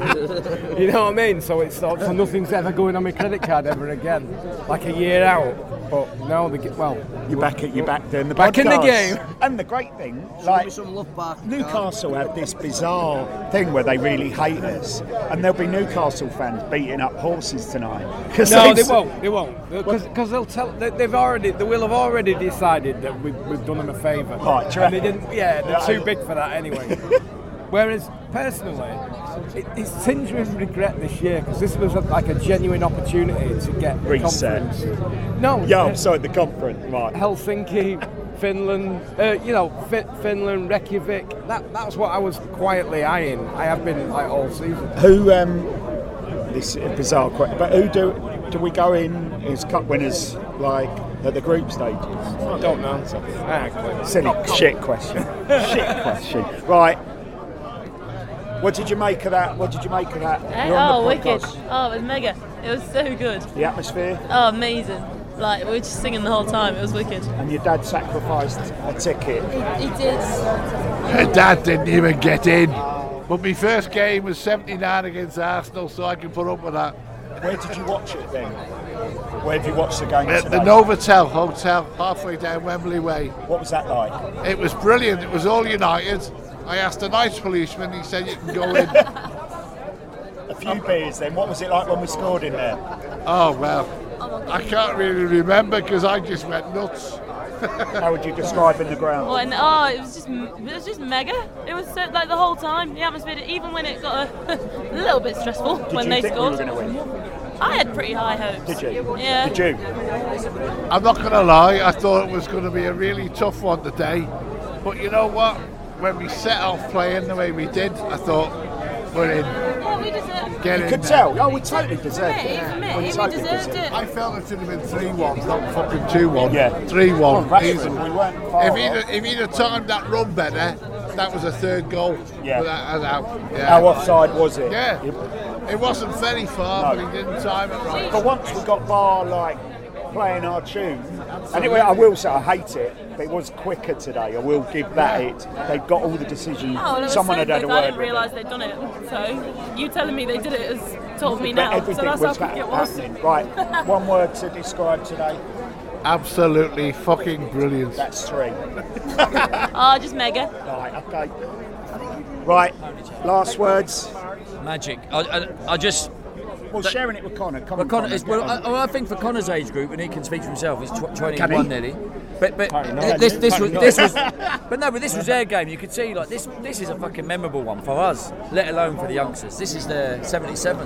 You know what I mean? So it's sort of, so nothing's ever going on my credit card ever again, like a year out. But no, the ge- well, you're back at you're back doing the Back in the podcast. game. And the great thing, Show like me some love back. Newcastle have this bizarre thing where they really hate us, and there'll be Newcastle fans beating up horses tonight. 'Cause no, they've- they won't. They won't because they'll tell. They, they've already. They will have already decided that we've, we've done them a favour. Right, do you and they reckon? didn't. Yeah, they're Yeah, too I- big for that anyway. Whereas personally, it, it's tinged with regret this year because this was a, like a genuine opportunity to get the Reset. conference. No, Yeah, uh, I'm sorry, the conference, right. Helsinki, Finland, uh, you know, Fi- Finland, Reykjavik. That that's what I was quietly eyeing. I have been like all season. Who, um, this is a bizarre question, but who do do we go in as cup winners, like, at the group stages? I don't know. Ah, Silly shit question. Shit question. Right. What did you make of that? What did you make of that? Eh? You're on Oh, the wicked. podcast. Oh, it was mega. It was so good. The atmosphere? Oh, amazing. Like, we were just singing the whole time. It was wicked. And your dad sacrificed a ticket. He did. Her dad didn't even get in. But my first game was seventy-nine against Arsenal, so I can put up with that. Where did you watch it then? Where have you watched the game At today? the Novotel Hotel, halfway down Wembley Way. What was that like? It was brilliant. It was all United. I asked a nice policeman, he said you can go in. A few beers then. What was it like when we scored in there? Oh, well, I can't really remember because I just went nuts. How would you describe in the ground? Well, and, oh, it was just, it was just mega. It was so, like the whole time. The atmosphere, even when it got a, a little bit stressful Did when you they think scored. we were going to win? I had pretty high hopes. Did you? Yeah. Did you? I'm not going to lie, I thought it was going to be a really tough one today. But you know what? When we set off playing the way we did, I thought, we're in. Well, we deserved Get You in could there. tell. Oh, we totally deserved it. it. For me, We we totally deserved deserved it. I felt it should have been three one, not fucking two one. Yeah. three one. Well, Rashford, easily. we weren't far If he'd, off. if he'd have timed that run better, that was a third goal. Yeah. But that, that, out. Yeah. How offside was it? Yeah. It wasn't very far, No. but he didn't time it right. But once we got bar like playing our tune. Anyway, I will say I hate it, but it was quicker today. I will give that it. They've got all the decisions. Oh, well, it was Someone so had had a quick, word. I didn't with realise it. they'd done it. So you telling me they did it has told me But now. So everything that's how was quick it was. happening. Right, one word to describe today. Absolutely fucking brilliant. That's three. Oh, just mega. Right, okay. Right, last words. Magic. I, I, I just. Well, sharing it with Connor. Come Well, on, Connor Connor, is, get well, on. I, well, I think for Connor's age group, and he can speak for himself, he's tw- Can twenty-one he? nearly. But but twenty-nine. this this was this was. twenty-nine. But no, but this was their game. You could see like this. This is a fucking memorable one for us, let alone for the youngsters. This is the seventy-seven.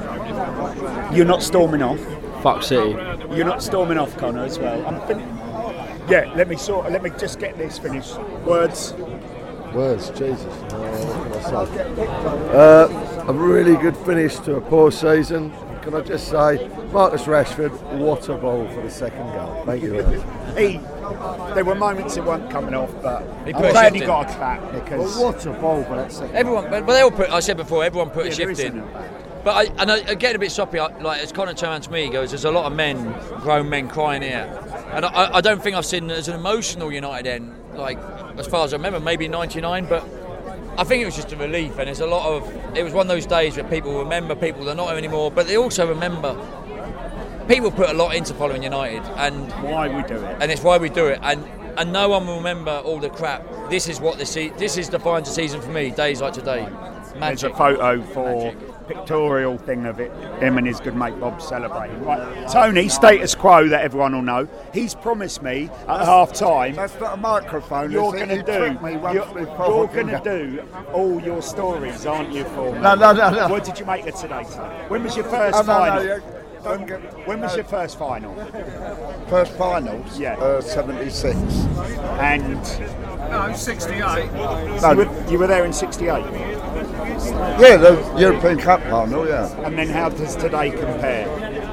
Yeah. You're not storming off. Fuck City. You're not storming off, Connor, as well. I'm fin- yeah, let me sort. Let me just get this finished. Words. Words, Jesus. Uh, what's that? Uh, a really good finish to a poor season. Can I just say, Marcus Rashford, what a ball for the second goal. Thank you. He, there were moments it weren't coming off, but He I'm put a glad shift he in. got a clap because. Well, what a ball for that second Everyone, but, but they all put. I said before, everyone put Yeah, a there shift isn't in. a- But I, and I, I get a bit soppy. I, like as Connor turned around to me, he goes, "There's a lot of men, grown men, crying here," and I, I don't think I've seen as an emotional United end, like as far as I remember, maybe ninety-nine. But I think it was just a relief, and there's a lot of. It was one of those days where people remember people that are not here anymore, but they also remember. People put a lot into following United, and why we do it, and it's why we do it, and and no one will remember all the crap. This is what the se- this is defines the season for me. Days like today, There's magic. a photo for pictorial thing of it. Him and his good mate Bob celebrating. Right, Tony, status quo that everyone will know. He's promised me at half time. That's not a microphone. You're is it? going to You do. tricked me once You're, before, you're didn't going to you? do all your stories, aren't you? For me? No, no, no, no. What did you make of today, Tony? When was your first Oh, no, no, final? yeah. When, when was your first final? First finals? Yeah. Uh, seventy-six. And No, sixty-eight. you, were, you were there in sixty-eight. Yeah, the European Cup final, yeah. And then how does today compare?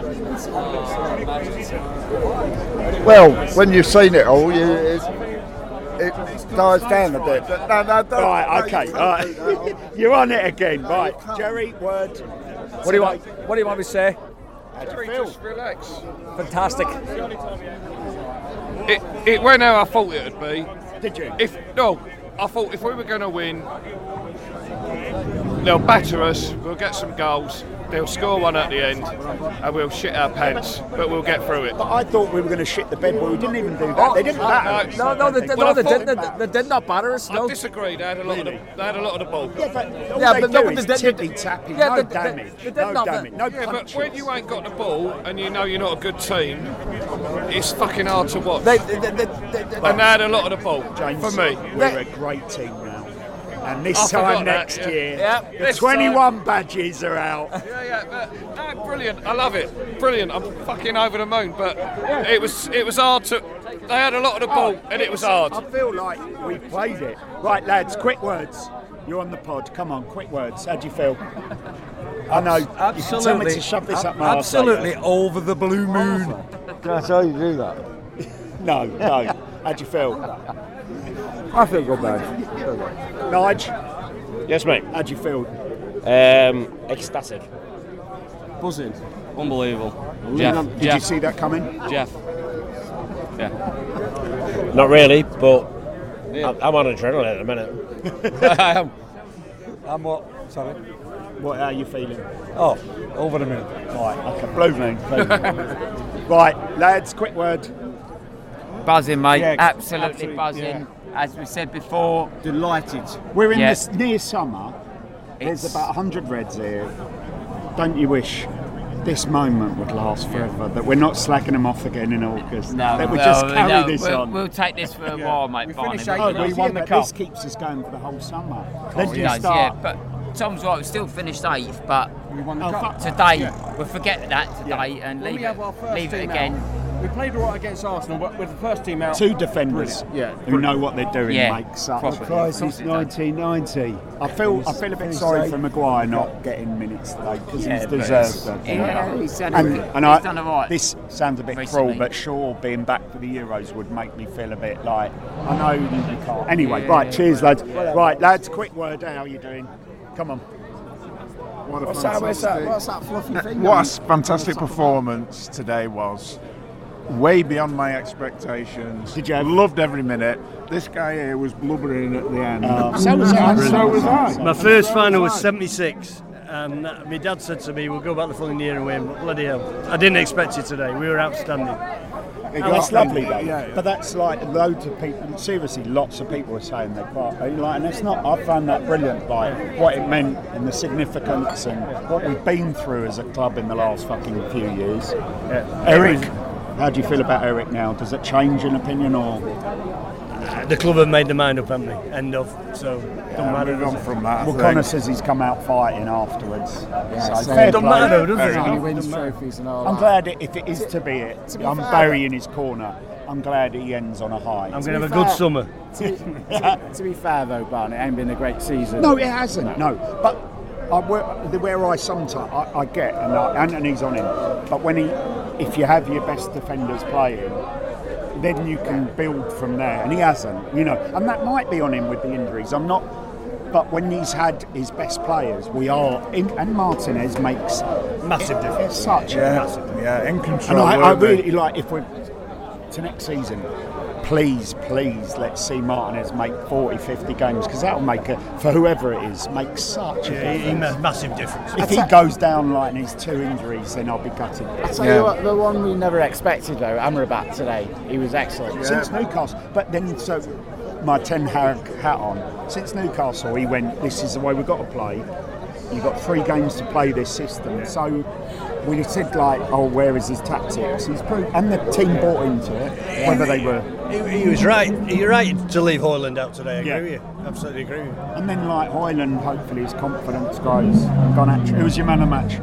Well, when you've seen it all, you, it, it dies down a bit. But no, no, don't. Right, okay. All right. You're on it again. Right, Jerry, word. What do you want? What do you want me to say? How do you feel? Just relax. Fantastic. It, it went how I thought it would be. Did you? If no, I thought if we were going to win, they'll batter us. We'll get some goals. They'll score one at the end, and we'll shit our pants. But we'll get through it. But I thought we were going to shit the bed, but we didn't even do that. They didn't batter us. No, no, they, Well, no, I they, thought- did, they, they did not batter us. I No. disagree. They had a lot of the, they had a lot of the ball. Yeah, but all Yeah, they but do no, but is they- they- tippy tappy, yeah, no they- they- damage, they did no not- damage, no Yeah, but punches. when you ain't got the ball and you know you're not a good team, it's fucking hard to watch. They, they, they, they, they, and they had a lot of the ball James, for me. we're a great team now. And this I forgot time that, next yeah. year, Yeah, the this twenty-one badges are out. Yeah, yeah, but, no, brilliant. I love it. Brilliant. I'm fucking over the moon. But it was it was hard to. They had a lot of the ball, and it was hard. I feel like we played it. Right, lads, quick words. You're on the pod. Come on, quick words. How do you feel? I know. You can tell me to shove this up my arse absolutely later. over the blue moon. Can I tell you to do that? No, no. How do you feel? I feel good, man. Nige, Yes, mate. how do you feel? Um, ecstatic. Buzzing. Unbelievable. Did Jeff. you Jeff. see that coming? Jeff. Yeah. Not really, but I'm I'm on adrenaline at the minute. I am. I'm what? Sorry. What? How are you feeling? Oh, over the moon. Right, okay. Blue moon. Blue moon. Right, lads, quick word. Buzzing, mate. Yeah, absolutely, absolutely, buzzing. yeah. As we said before, delighted. We're in Yeah. this near summer. There's It's- about one hundred Reds here. Don't you wish this moment would last forever? That we're not slacking them off again in August? No, that we well, just carry no, this we'll, on? we'll take this for a while, mate. We Barney. finish We'll- eighth. Oh, We but won yeah, the but cup. this keeps us going for the whole summer. Oh, Then he you does, start. yeah, but Tom's right. We still finished eighth, but We won the Oh, cup. fuck. today we'll forget that today and When leave we it, have our first leave it team again. out, we played all right against Arsenal, but with the first team out. Two defenders Yeah, who know what they're doing Yeah, makes up. proper. Christ, nineteen ninety. I feel I feel a bit sorry for Maguire not getting minutes today because Yeah, he's but deserved it. yeah, he's done and, it. and He's I, done all right this sounds a bit recently. cruel, but sure, being back for the Euros would make me feel a bit like I know you can't. Anyway, Yeah. right, cheers, lads. Right, lads, quick word. How are you doing? Come on. What's that, what's that, what's that fluffy thing? What a fantastic performance today was. way beyond my expectations. Did you? Loved every minute. This guy here was blubbering at the end. Oh, so was I. So was I. My first final was seventy-six, and my dad said to me, "We'll go back the following year and win." But bloody hell, I didn't expect it today. We were outstanding. Oh, that's lovely though. Yeah, yeah. But that's like loads of people. Seriously, lots of people are saying they quite like, and it's not. I found that brilliant. Like what it meant and the significance and what we've been through as a club in the last fucking few years. Yeah. Eric, how do you feel about Eric now? Does it change in opinion or? The club have made their mind up, haven't they? End of. So Yeah, don't matter. move on does it? from that. Well, Connor says he's come out fighting afterwards. Yeah, so so fair don't play. matter, does it? He Don't wins matter. trophies and all I'm that. glad it, if it is to be it. To be I'm fair, burying his corner. I'm glad he ends on a high. I'm To going to be have a good fair- summer. To, to, to be fair though, Barney, it ain't been a great season. No, it hasn't. No, but I, where, where I sometimes I, I get, and I, Anthony's on him. But when he, if you have your best defenders playing, then you can build from there. And he hasn't, you know. And that might be on him with the injuries. I'm not. But when he's had his best players, we are. In, and Martinez makes Massive difference. Such Yeah, a massive difference. yeah, in And control. I, I weren't they? really like if we're to next season. Please, please, let's see Martinez make forty, fifty games because that'll make it for whoever it is make such a Yeah, he, he difference. made massive difference. If he goes down like in his two injuries, then I'll be gutted. I'll tell you what, the one we never expected though, Amrabat today, he was excellent. Since Newcastle, but then so my Ten Hag hat on. Since Newcastle, he went. This is the way we've got to play. You've got three games to play this system. So we said like, oh, where is his tactics? He's proved, and the team bought into it. Whether they were, He, he was right. You're right to leave Hoyland out today. I agree Yeah. with you. Absolutely agree with you. and then like Hoyland, hopefully his confidence grows. Gone actually. Who was your man of match?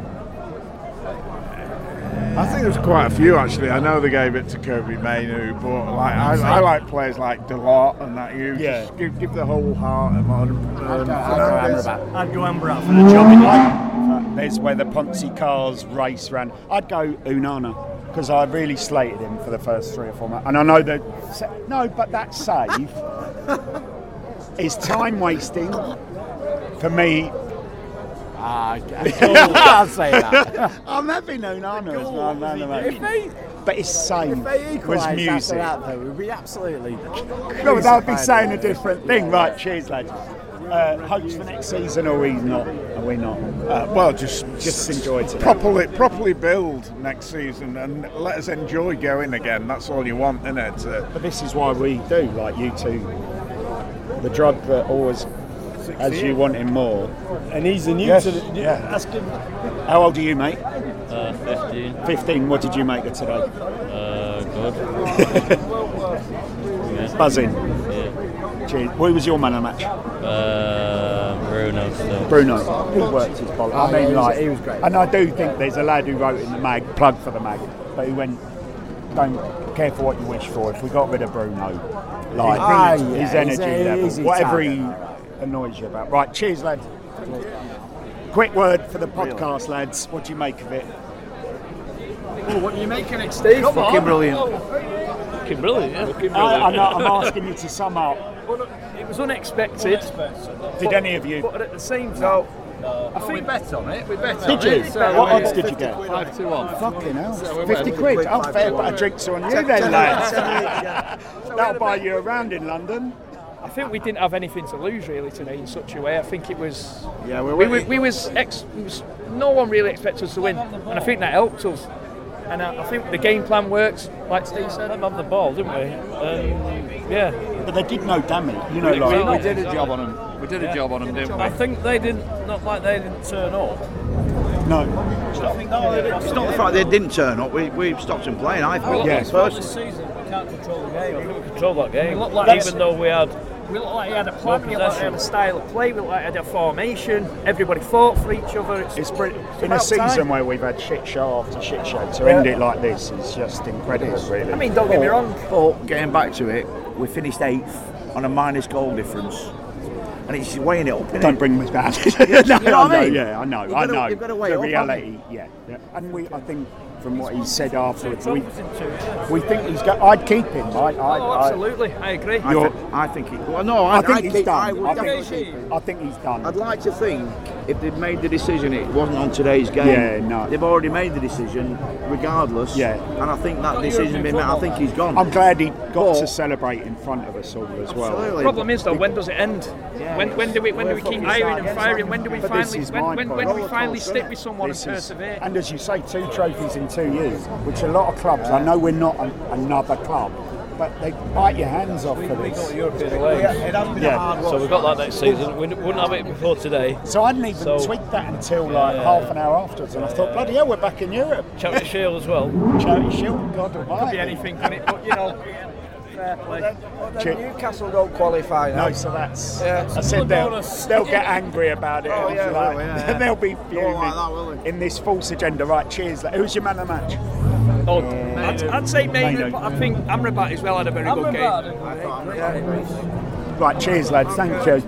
I think there's quite a few actually. I know they gave it to Kobe Mainu, but like I, I like players like Delort and that. You Yeah. just give, give the whole heart and um, I'd go, I'd go Fernandes. Amrabat. I'd go Amrabat for the job. He did. There's where the Ponzi cars race ran. I'd go Unana because I really slated him for the first three or four months. And I know that no, but that save is time wasting for me. Ah, I can't say that. I'm having Unana as my man of If match. they, But his save if they was equalised after music. that though, we'd be absolutely. No, but that would be saying a different thing. Right, cheers, lads. Uh, hopes for next season, or are we not? Are we not? Uh, well, just Just enjoy today. properly properly build next season and let us enjoy going again. That's all you want, isn't it? Uh, But this is why we do, like you two. The drug that always, as you want him more. And he's the new Yes, to the. yeah. Ask him. How old are you, mate? Uh, fifteen. fifteen. What did you make of today? Uh, good. Yeah. Buzzing. Yeah. Cheers. Who was your man of the match? Uh, Bruno still. Bruno. He worked his bollocks. Oh, I yeah, he mean, was- like, he was great. And I do think there's a lad who wrote in the mag, plug for the mag, but he went, don't careful what you wish for. If we got rid of Bruno, like Ah, his yeah, energy he's a- level, he's a whatever he target. annoys you about. Right, cheers, lads. Quick word for the podcast, lads. What do you make of it? Oh, what are you making it, Steve? Come Fucking on. brilliant. Fucking brilliant, yeah. Fucking I, I'm, not, I'm asking you to sum up. It was unexpected. Did any of you? But at the same time, I think we bet on it. We bet Did on you? it. So What we- odds did you get? Five two one. Fucking hell. So we fifty went- quid. Oh, fair, but a drink's on you then, lads. Yeah. That'll buy you around in London. I think we didn't have anything to lose really today in such a way. I think it was. Yeah, we we, were- we, we was, ex, we was. No one really expected us to win, and I think that helped us. And I, I think the game plan works, like Steve said. Them on the ball, didn't we? Um, yeah. But they did no damage. You know, We, like. we, we did a job on them. We did a job on them, didn't we? I think they didn't. Not like they didn't turn up. No. It's not the fact they didn't turn up. We, we stopped them playing. I thought. Yes. First. This season, we can't control the game. I think we controlled that game. We looked like Even though we had. We looked like we had a plan, we More looked like we had a style of play, we looked like we had a formation, everybody fought for each other. It's, It's pretty, it's in a about season time. where we've had shit show after shit show, to Yeah. end it like this is just incredible, really. I mean, don't get me wrong. But getting back to it, we finished eighth on a minus goal difference, and it's weighing it up. Innit? Don't bring me back. You know what I I know, mean? yeah, I know, You've I gotta- know. you've gotta weigh the it up, reality, yeah, yeah. And we, I think, from what he said afterwards, we, Trophies in two years. we think he's got. I'd keep him. I, I, Oh, I, absolutely, I agree. I, You're- thi- I think it. Well, no, I, I think I he's keep- done. I would I definitely think, keep him. I think he's done. I'd like to think if they'd made the decision, it wasn't on today's game. Yeah, no. They've already made the decision, regardless. Yeah. And I think that decision's been made. I think he's gone. I'm glad he got But- to celebrate in front of us all as well. Absolutely. The problem is though, when does it end? Yeah, when when do we when do we keep hiring and firing? When do we But this finally is when my when, point. when do we finally stick with someone This and is- persevere? And as you say, two trophies in two years, which a lot of clubs, I know we're not an, another club, but they bite your hands off for this. European away. Yeah. So we've got that next season. We wouldn't have it before today. So I didn't even So- tweet that until like Yeah. half an hour afterwards, and I thought, bloody hell, we're back in Europe. Charity Shield as well. Charity Shield, God almighty. Could be anything, can it? But you know, fair play. Che- Newcastle don't qualify now. No, so that's. Yeah. I said they'll, Bonus. they'll get angry about it. Oh, and yeah, like, they will, yeah, yeah. they'll be Don't fuming like that, will they? in this false agenda. Right, cheers. Who's your man of the match? Oh, I'd, I'd say Maynard, but I think Amrabat as well had a very good game. Right, cheers, lads. Thank you.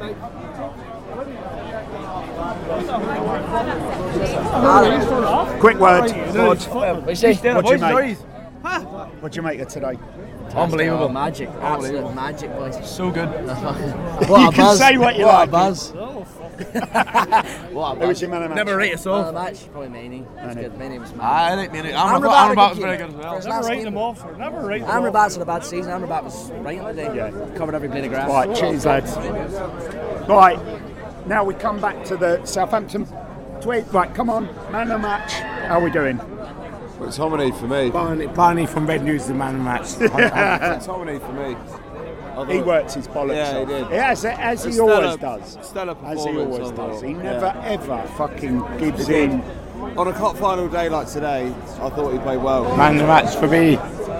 Quick word. Bod. What do you make? What do you make of today? Unbelievable. Oh, magic. Absolute magic, boys. So good. What You a can buzz. say what you what like. A buzz. What a Who's your man of the match? Never rate us all. Man of the match, probably Maney. That's good. Maney was mad. I like Maney. Amrabat Amrabat had a was good very game. good as well. For his Never last rate game. them all for never rate them all. Amrabat's had a bad season. Amrabat was brilliant today. Yeah. Covered every blade of grass. Right, cheers, lads. Right, now we come back to the Southampton tweet. Right, come on, man of the match. How are we doing? Well, it's Hominy for me. Barney, Barney from Red News, the man of the match. It's Hominy for me. He works his bollocks Yeah, he off. did. As, as he Stellar- always does. stellar As he performance always overall. does. He Yeah. never ever fucking gives He did. in. On a cup final day like today, I thought he played well. Man of the match for me,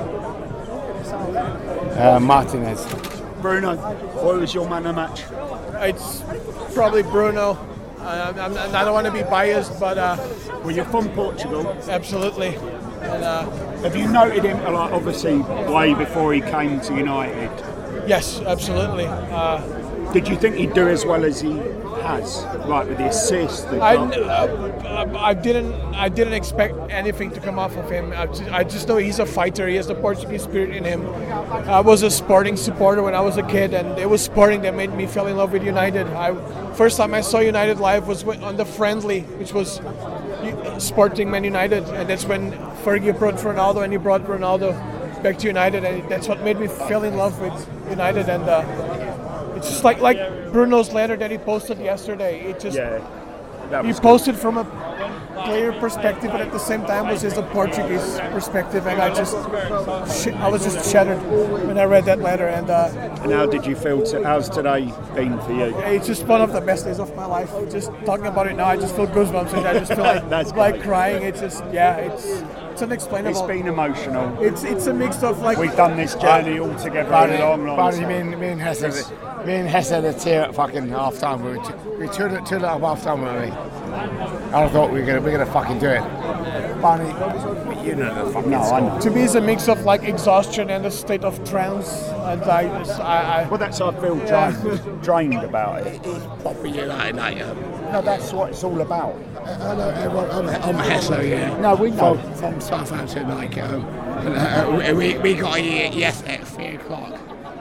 uh, Martinez. Bruno, what was your man of the match? It's probably Bruno. Uh, I'm, I'm, I don't want to be biased, but uh, well, you're from Portugal. Absolutely. And, uh, Have you noted him, like, obviously, way before he came to United? yes, absolutely. Uh, Did you think he'd do as well as he has, like with the assist? The I, goal? uh, I didn't I didn't expect anything to come off of him. I just, I just know he's a fighter. He has the Portuguese spirit in him. I was a Sporting supporter when I was a kid, and it was Sporting that made me fall in love with United. I first time I saw United live was when- on the friendly, which was Sporting Man United, and that's when Fergie brought Ronaldo, and he brought Ronaldo back to United, and that's what made me fall in love with United. And uh, it's just like like Bruno's letter that he posted yesterday. It just Yeah, that he was posted from a player perspective, but at the same time was his a Portuguese perspective, and I just sh- I was just shattered when I read that letter. And uh, And how did you feel? To, how's today been for you? it's just one of the best days of my life. Just talking about it now, I just feel goosebumps, and I just feel like That's like great. crying. It's just yeah, it's it's unexplainable. It's been emotional. It's it's a mix of like We've done this journey all together Barney, a long, long Barney, time. me and, me and Hess, had- me and Hess had a tear at fucking half time. We, were t- we toured it, toured it up half time, weren't we? And I thought we were gonna, we we're gonna fucking do it. Barney, you know the fucking No, I score. know. to me, it's a mix of like exhaustion and a state of trance. And I just I, I Well, that's how I feel Yeah. drained, drained about it. Proper United, like, um, No, that's what it's all about. I know everyone, I'm, I'm a Hessler, yeah. No, we know. From, from Southampton, like, um, and, uh, we, we got here yes at three o'clock.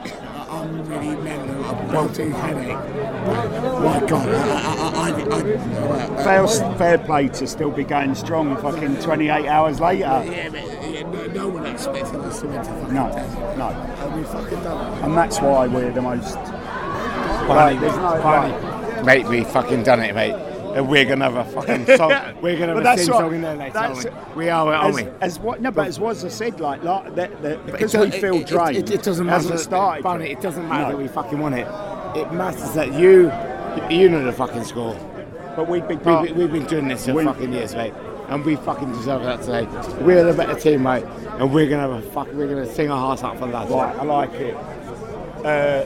I'm really mental, I'm belting headache. My God, I, I, I, I, I, Fair, fair play to still be going strong fucking twenty-eight hours later. Yeah, but yeah, no, no one expected us to win to fucking No, test. no. And we fucking done it. And that's why we're the most... Barney, Like, there's no- Barney. Mate, we fucking done it, mate. And we're gonna have a fucking song. We're gonna But have a that's sing what- song in there later, that's- aren't we? We are, aren't as, we? as what? No, but as was I said, like, like that, that, because It- we it- feel it, drained. It, it doesn't hasn't matter. started. Barney, yet. it doesn't matter No. that we fucking won it. It matters that you, you know the fucking score. But we've been We've, part- been- we've been doing this for We- fucking years, mate, and we fucking deserve that today. We're the better team, mate, and we're gonna have a fuck. We're gonna sing our hearts out for that. Right, I like it. Uh,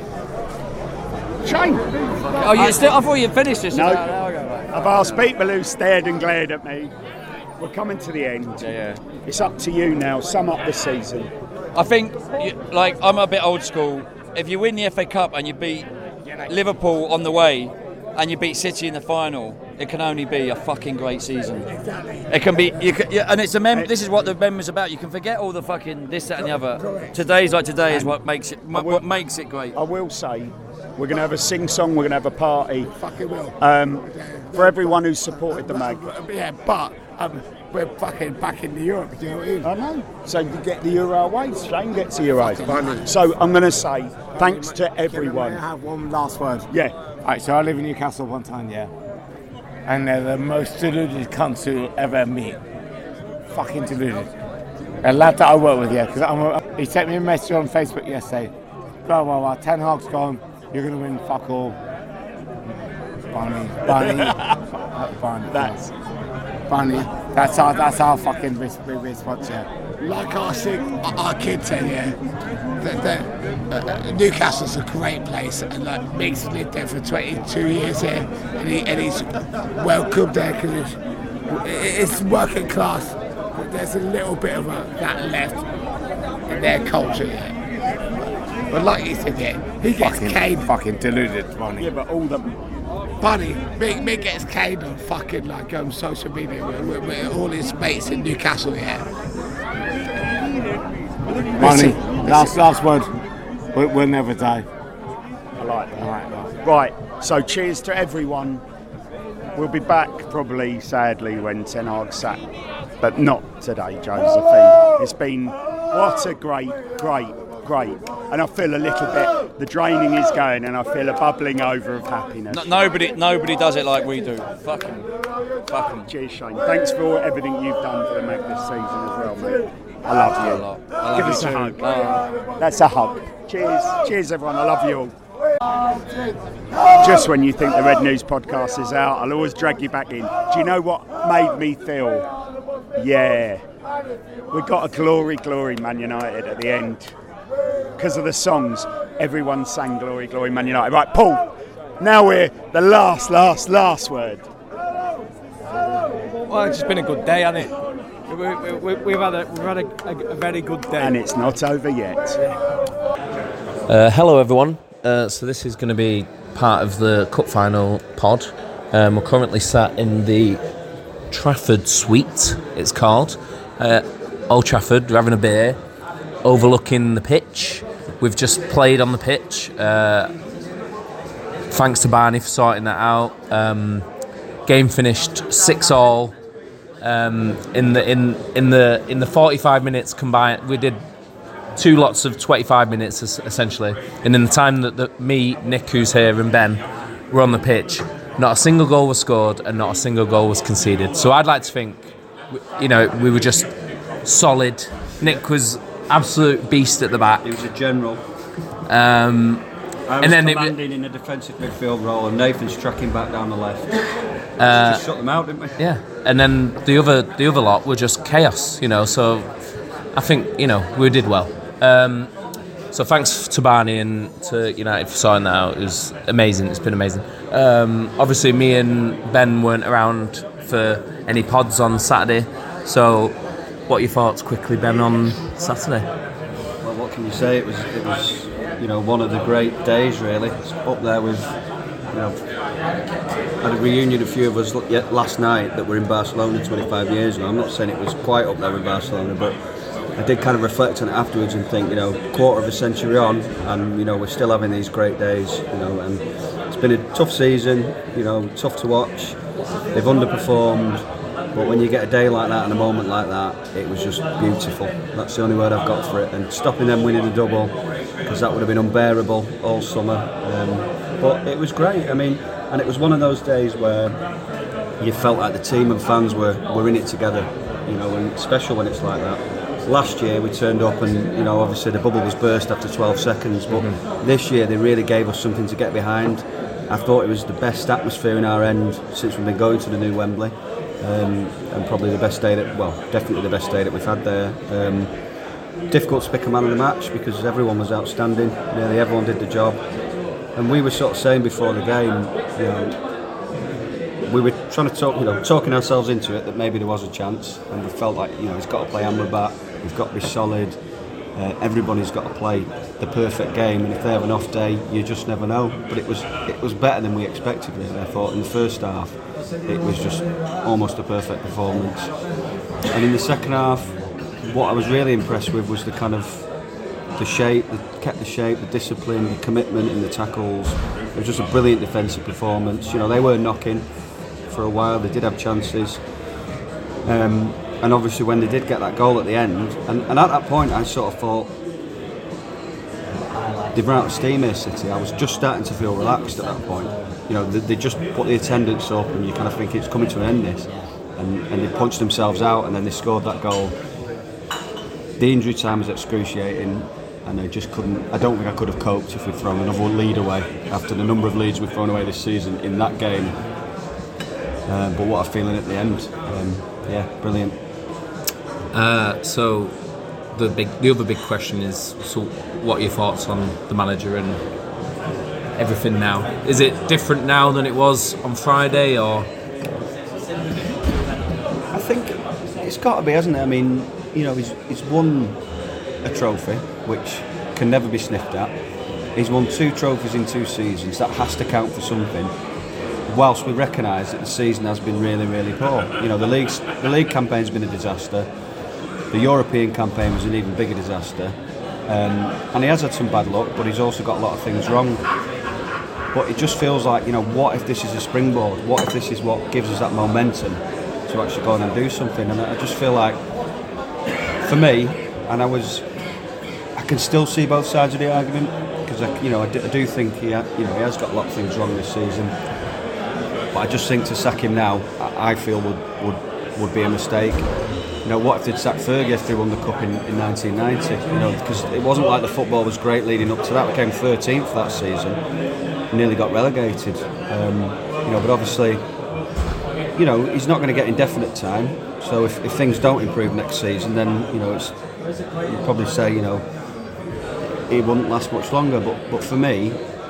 Shane. Oh, you still? I thought you finished this. No. about an hour ago, mate. I've asked people who stared and glared at me. We're coming to the end. Yeah, yeah. It's up to you now. Sum up the season. I think, you- like, I'm a bit old school. If you win the F A Cup and you beat Liverpool on the way, and you beat City in the final, it can only be a fucking great season. It can be, you can, yeah, and it's a mem- This is what the memory's about. You can forget all the fucking this, that, and the other. Today's like today is what makes it, what makes it great. I will say, We're going to have a sing-song, we're going to have a party. Fucking will. Um, for everyone who's supported the mag. Yeah, but um, we're fucking back in Europe, do you know what I mean? I know. So you get the Euro away, Shane gets the Euro. So I'm going to say thanks to everyone. Can I have one last word? Yeah. Alright, so I live in Newcastle one time, yeah. And they're the most deluded cunts you'll ever meet. Fucking deluded. A lad that I work with, yeah, because he sent me a message on Facebook yesterday. Blah, blah, blah. Ten Hag's gone. You're going to win fuck all. Barney. Barney. Barney. That's. Barney. That's our, that's our fucking response, yeah. Like our, our kid said, yeah, that, that, uh, Newcastle's a great place, and like Mick's lived there for twenty-two years here, and, he, and he's welcomed there because it's, it's working class, but there's a little bit of a, that left in their culture, yeah. But like you said, yeah, he gets fucking, caned. Fucking deluded, Barney. Yeah, but all the... Buddy, Mick, Mick gets caned on fucking like um, social media with, with, with all his mates in Newcastle, yeah. Barney, last last word. We'll, we'll never die. I like that. Right, right, so cheers to everyone. We'll be back probably, sadly, when Ten Hag sat, but not today, Josephine. It's been what a great, great, great, and I feel a little bit, the draining is going, and I feel a bubbling over of happiness. No, nobody, nobody does it like we do. Fucking, fucking. Cheers, Shane. Thanks for everything you've done for the Mag this season as well, mate. I love you. I love, I love Give you us a too. hug. Uh, That's a hug. Cheers. Cheers, everyone. I love you all. Just when you think the Red News podcast is out, I'll always drag you back in. Do you know what made me feel? Yeah. We got a glory, glory Man United at the end. Because of the songs, everyone sang glory, glory Man United. Right, Paul, now we're the last, last, last word. Well, it's just been a good day, hasn't it? We, we, we've had, a, we've had a, a, a very good day. And it's not over yet. Uh, hello everyone, uh, so this is going to be part of the Cup Final pod. Um, we're currently sat in the Trafford Suite, it's called. Uh, Old Trafford, we're having a beer, overlooking the pitch. We've just played on the pitch. Uh, thanks to Barney for sorting that out. Um, game finished six all. Um, in the in in the in the forty-five minutes combined, we did two lots of twenty-five minutes essentially, and in the time that, that me, Nick, who's here, and Ben were on the pitch, not a single goal was scored and not a single goal was conceded. So I'd like to think, you know, we were just solid. Nick was absolute beast at the back. He was a general. Um, I was and then commanding it, in a defensive midfield role, and Nathan's tracking back down the left. Uh, just shut them out, didn't we? Yeah, and then the other the other lot were just chaos, you know. So I think, you know, we did well. Um, so thanks to Barney and to United for sorting that out. It was amazing. It's been amazing. Um, obviously, me and Ben weren't around for any pods on Saturday. So, what are your thoughts quickly, Ben, on Saturday? Well, what can you say? It was it was you know one of the great days. Really, it's up there with you know. I had a reunion, a few of us last night that were in Barcelona twenty-five years ago. I'm not saying it was quite up there with Barcelona, but I did kind of reflect on it afterwards and think, you know, quarter of a century on, and you know we're still having these great days, you know, and it's been a tough season, you know, tough to watch. They've underperformed, but when you get a day like that and a moment like that, it was just beautiful. That's the only word I've got for it. And stopping them winning a double, because that would have been unbearable all summer. Um, but it was great. I mean. And it was one of those days where you felt like the team and fans were, were in it together, you know, and special when it's like that. Last year we turned up and, you know, obviously the bubble was burst after twelve seconds, but mm-hmm. this year they really gave us something to get behind. I thought it was the best atmosphere in our end since we've been going to the new Wembley, um, and probably the best day that, well, definitely the best day that we've had there. Um, difficult to pick a man of the match because everyone was outstanding, nearly everyone did the job. And we were sort of saying before the game, you know, we were trying to talk, you know, talking ourselves into it that maybe there was a chance, and we felt like, you know, he's got to play Amrabat, we've got to be solid, uh, everybody's got to play the perfect game, and if they have an off day, you just never know. But it was it was better than we expected, really. I thought in the first half, it was just almost a perfect performance, and in the second half, what I was really impressed with was the kind of the shape, they kept the shape, the discipline, the commitment in the tackles. It was just a brilliant defensive performance. You know, they were knocking for a while, they did have chances. Um, and obviously when they did get that goal at the end, and, and at that point I sort of thought, they've run out of steam here, City. I was just starting to feel relaxed at that point. You know, they, they just put the attendance up and you kind of think it's coming to an end, this. And, and they punched themselves out and then they scored that goal. The injury time was excruciating and I just couldn't, I don't think I could have coped if we'd thrown another lead away after the number of leads we've thrown away this season in that game. Um, but what a feeling at the end. Um, yeah, brilliant. Uh, so the big, the other big question is, so what are your thoughts on the manager and everything now? Is it different now than it was on Friday, or? I think it's got to be, hasn't it? I mean, you know, he's, he's won a trophy, which can never be sniffed at. He's won two trophies in two seasons. That has to count for something. Whilst we recognise that the season has been really, really poor. You know, the league's, the league campaign's been a disaster. The European campaign was an even bigger disaster. Um, and he has had some bad luck, but he's also got a lot of things wrong. But it just feels like, you know, what if this is a springboard? What if this is what gives us that momentum to actually go on and do something? And I just feel like, for me, and I was, I can still see both sides of the argument because I, you know, I do, I do think he, ha, you know, he has got a lot of things wrong this season. But I just think to sack him now, I, I feel would, would would be a mistake. You know, what if they'd sacked Fergie after he won the cup in, in nineteen ninety? You know, because it wasn't like the football was great leading up to that. We came thirteenth that season, nearly got relegated. Um, you know, but obviously, you know, he's not going to get indefinite time. So if, if things don't improve next season, then you know, it's, you'd probably say, you know, he wouldn't last much longer. But but for me,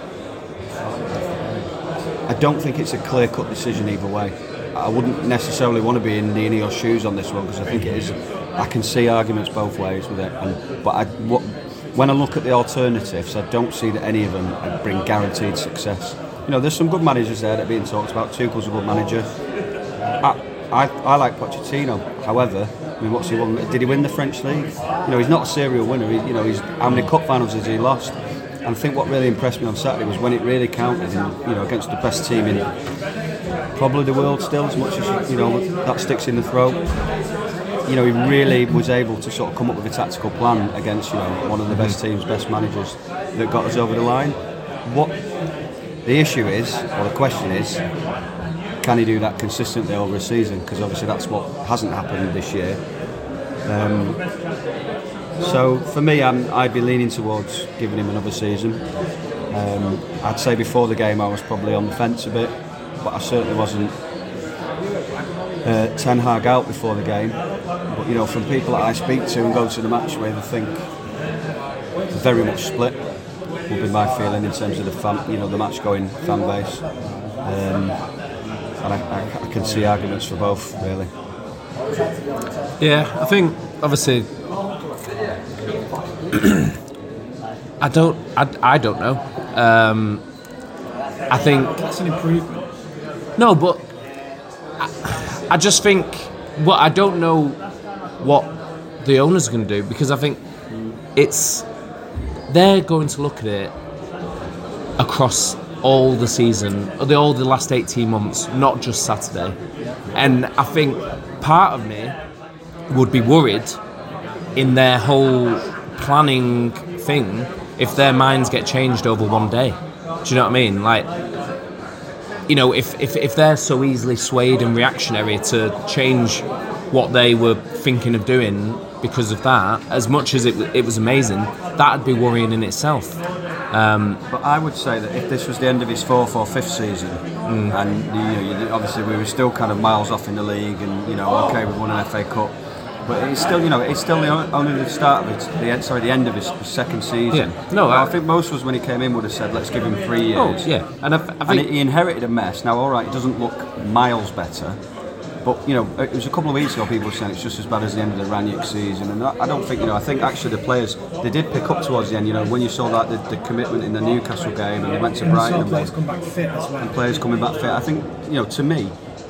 I don't think it's a clear-cut decision either way. I wouldn't necessarily want to be in the Ineos shoes on this one because I think it is. I can see arguments both ways with it, and, but I, what, when I look at the alternatives, I don't see that any of them bring guaranteed success. You know, there's some good managers there that are being talked about. Tuchel's a good manager. I, I, I like Pochettino. However, I mean, what's he won? Did he win the French league? You know, he's not a serial winner. He, you know, he's how many cup finals has he lost? And I think what really impressed me on Saturday was when it really counted, in, you know, against the best team in probably the world still, as much as, you know, that sticks in the throat. You know, he really was able to sort of come up with a tactical plan against, you know, one of the best teams, best managers that got us over the line. What the issue is, or the question is, can he do that consistently over a season? Because obviously that's what hasn't happened this year. Um, so for me, I'm, I'd be leaning towards giving him another season. Um, I'd say before the game I was probably on the fence a bit, but I certainly wasn't uh, Ten Hag out before the game. But you know, from people that I speak to and go to the match with, I think very much split would be my feeling in terms of the fan, you know, the match-going fan base. Um, and I, I, I can see arguments for both, really. Yeah, I think obviously I don't, I, I don't know. Um, I think that's an improvement. No, but I, I just think what well, I don't know what the owners are going to do, because I think it's they're going to look at it across all the season, or the all the last eighteen months, not just Saturday. And I think part of me would be worried in their whole planning thing if their minds get changed over one day. Do you know what I mean? Like, you know, if, if, if they're so easily swayed and reactionary to change what they were thinking of doing because of that, as much as it, it was amazing, that'd be worrying in itself. Um, but I would say that if this was the end of his fourth or fifth season, mm. and you know, obviously we were still kind of miles off in the league, and you know, okay, we won an F A Cup, but it's still, you know, it's still the, only the start of it, the end, sorry, the end of his second season. Yeah. No, I, I, I think most of us, when he came in, would have said, let's give him three years. Oh, yeah, and I, I think and he inherited a mess. Now, all right, it doesn't look miles better. But, you know, it was a couple of weeks ago people were saying it's just as bad as the end of the Ranić season. And I don't think, you know, I think actually the players, they did pick up towards the end, you know, when you saw that, the, the commitment in the Newcastle game and they went to Brighton. And players come back fit as well. And players coming back fit. I think, you know, to me,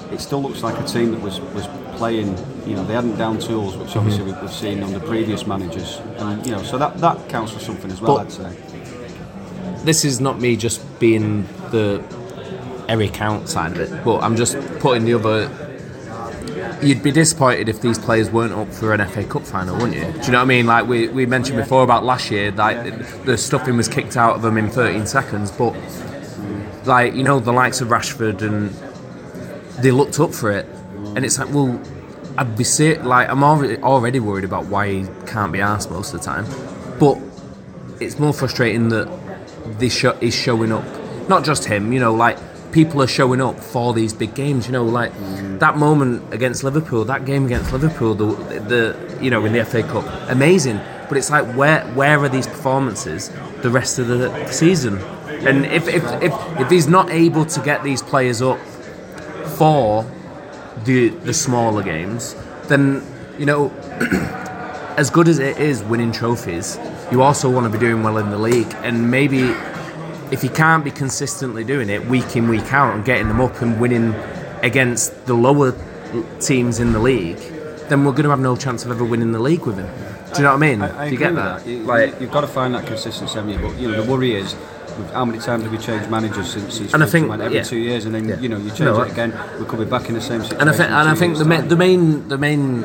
it still looks like a team that was, was playing, you know, they hadn't down tools, which obviously mm-hmm. we've seen under previous managers. And, you know, so that, that counts for something as well, but I'd say. This is not me just being the Eric Out side of it, but I'm just putting the other. You'd be disappointed if these players weren't up for an F A Cup final, wouldn't you? Do you know what I mean? Like we, we mentioned before about last year, like the stuffing was kicked out of them in thirteen seconds, but like, you know, the likes of Rashford, and they looked up for it, and it's like, well, I'd be sick. Like I'm already already worried about why he can't be arsed most of the time, but it's more frustrating that this show is showing up. Not just him, you know, like. People are showing up for these big games, you know, like mm. that moment against Liverpool, that game against Liverpool, the, the you know, in the F A Cup, amazing. But it's like, where where are these performances the rest of the season? And if if if, if he's not able to get these players up for the the smaller games, then, you know, as good as it is winning trophies, you also want to be doing well in the league, and maybe. If you can't be consistently doing it week in, week out and getting them up and winning against the lower teams in the league, then we're going to have no chance of ever winning the league with him. Do you know what I mean? I, I Do you get that? that? You, like, you've got to find that consistency, haven't you? But you know, the worry is, how many times have we changed managers since? since and I think every yeah. two years, and then yeah. you know you change no, it again, we could be back in the same situation. And I think, and I think the, ma- the main, the main,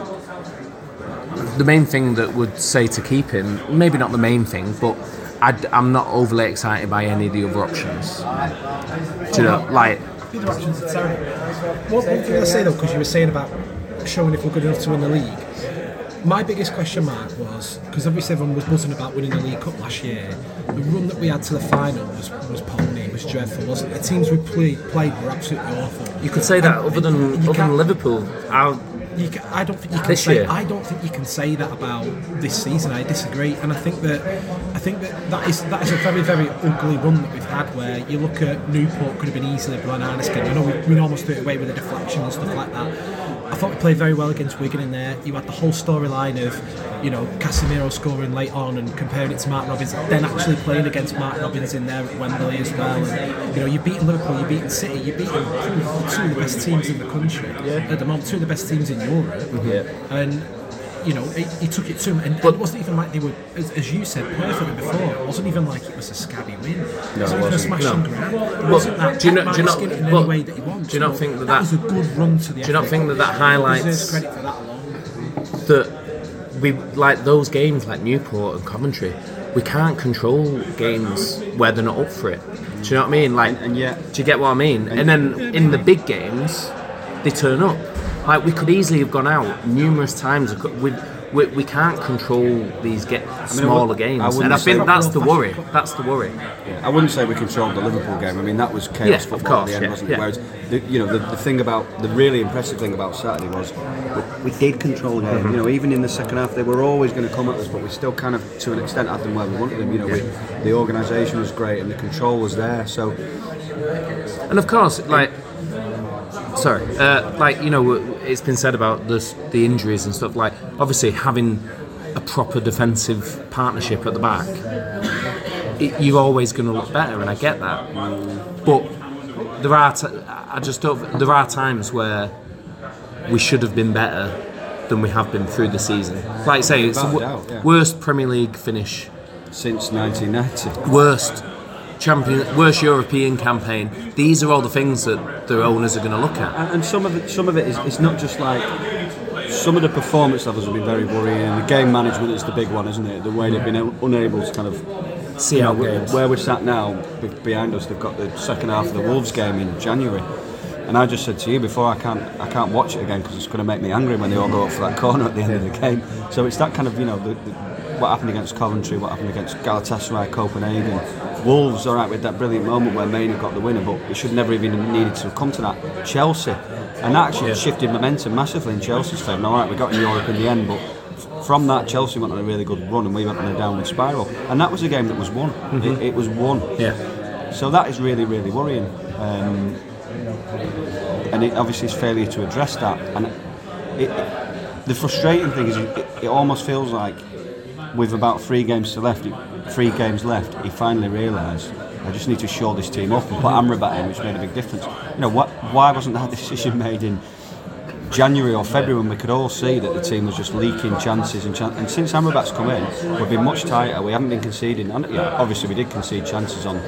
the main thing that would say to keep him, maybe not the main thing, but. I'd, I'm not overly excited by any of the other options. Do you know, like... The other options are terrible. One thing I say though, because you were saying about showing if we're good enough to win the league, my biggest question mark was, because obviously everyone was buzzing about winning the League Cup last year, the run that we had to the final was, was pony, it was dreadful, wasn't it? The teams we played, played were absolutely awful. You could say that and, other than other than Liverpool. I'll, You can, I don't think you can this say. Year. I don't think you can say that about this season. I disagree, and I think that I think that that is that is a very very ugly run that we've had. Where you look at Newport, could have been easily Brian Arneskin. You know, we, we almost threw it away with a deflection and stuff like that. I thought we played very well against Wigan in there. You had the whole storyline of, you know, Casemiro scoring late on and comparing it to Mark Robins, then actually playing against Mark Robins in there at Wembley as well. And, you know, you're beating Liverpool, you're beating City, you're beating two of the best teams in the country yeah. at the moment, two of the best teams in Europe. Mm-hmm. And, you know, he, he took it to them, and but, it wasn't even like they were, as, as you said perfectly before, it wasn't even like it was a scabby win. No, it wasn't even a smash and grab. It wasn't that do you not, do you not, in any but, way that he wants. Do you not think that that, that was a good run to the Do you not think that that highlights credit for that alone? That we, like those games like Newport and Coventry, we can't control games where they're not up for it. Do you know what I mean? Like, and, and yeah, do you get what I mean? And, and then in the big games, they turn up. Like we could easily have gone out numerous times. We we, we can't control these get I mean, smaller I games, I and I think that's the worry. That's the worry. Yeah, I wouldn't say we controlled the Liverpool game. I mean, that was chaos yeah, football course, at the end, yeah, wasn't yeah. it? Whereas, the, you know, the, the thing about the really impressive thing about Saturday was we, we did control the game. Mm-hmm. You know, even in the second half, they were always going to come at us, but we still kind of, to an extent, had them where we wanted them. You know, yeah. we, the organisation was great and the control was there. So, and of course, like. Sorry, uh, like, you know, it's been said about this, the injuries and stuff. Like, obviously, having a proper defensive partnership at the back, it, you're always going to look better, and I get that. But there are, t- I just don't. There are times where we should have been better than we have been through the season. Like I say, it's the w- doubt, yeah. worst Premier League finish since nineteen ninety. Worst. Champion, worst European campaign. These are all the things that the owners are going to look at. And, and some of it, some of it is it's not just like some of the performance levels have been very worrying. The game management is the big one, isn't it? The way they've been unable to kind of see out games. Where we're sat now, behind us, they've got the second half of the Wolves game in January. And I just said to you before, I can't, I can't watch it again because it's going to make me angry when they all go up for that corner at the end of the game. So it's that kind of, you know, the, the, what happened against Coventry, what happened against Galatasaray, Copenhagen. Wolves, all right, with that brilliant moment where Maynard got the winner, but it should never even needed to have come to that. Chelsea, and that actually yeah. shifted momentum massively in Chelsea's favour. All right, we got in Europe in the end, but from that, Chelsea went on a really good run and we went on a downward spiral. And that was a game that was won. Mm-hmm. It, it was won. Yeah. So that is really, really worrying. Um, and it obviously is failure to address that. And it, it, the frustrating thing is, it, it almost feels like with about three games to left, three games left, he finally realised I just need to shore this team up and put Amrabat in, which made a big difference. You know, what, why wasn't that decision made in January or February when we could all see that the team was just leaking chances and chan- and since Amrabat's come in, we've been much tighter. We haven't been conceding. And, yeah, obviously we did concede chances on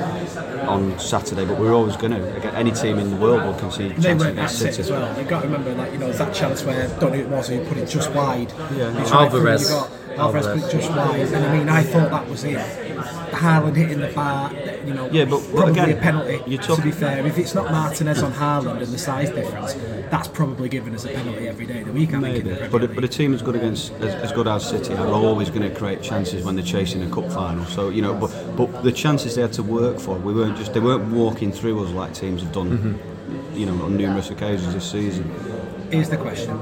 on Saturday, but we were always going to. Any team in the world will concede they chances weren't against at it City. as well. You've got to remember, like, you know, there's that chance where, don't know who it was, who put it just wide. Yeah. Alvarez. You got Alvarez put it just wide, and I mean, I thought that was it. Haaland hitting the bar, you know, yeah, but, but probably again, a penalty. you To talk- be fair, if it's not Martinez on Haaland and the size difference, that's probably given us a penalty every day of the week. I think. Maybe, in the but a, but a team as good against as, as good as City are always going to create chances when they're chasing a cup final. So you know, but but the chances they had to work for, we weren't just they weren't walking through us like teams have done, Mm-hmm. you know, on numerous occasions this season. Here's the question.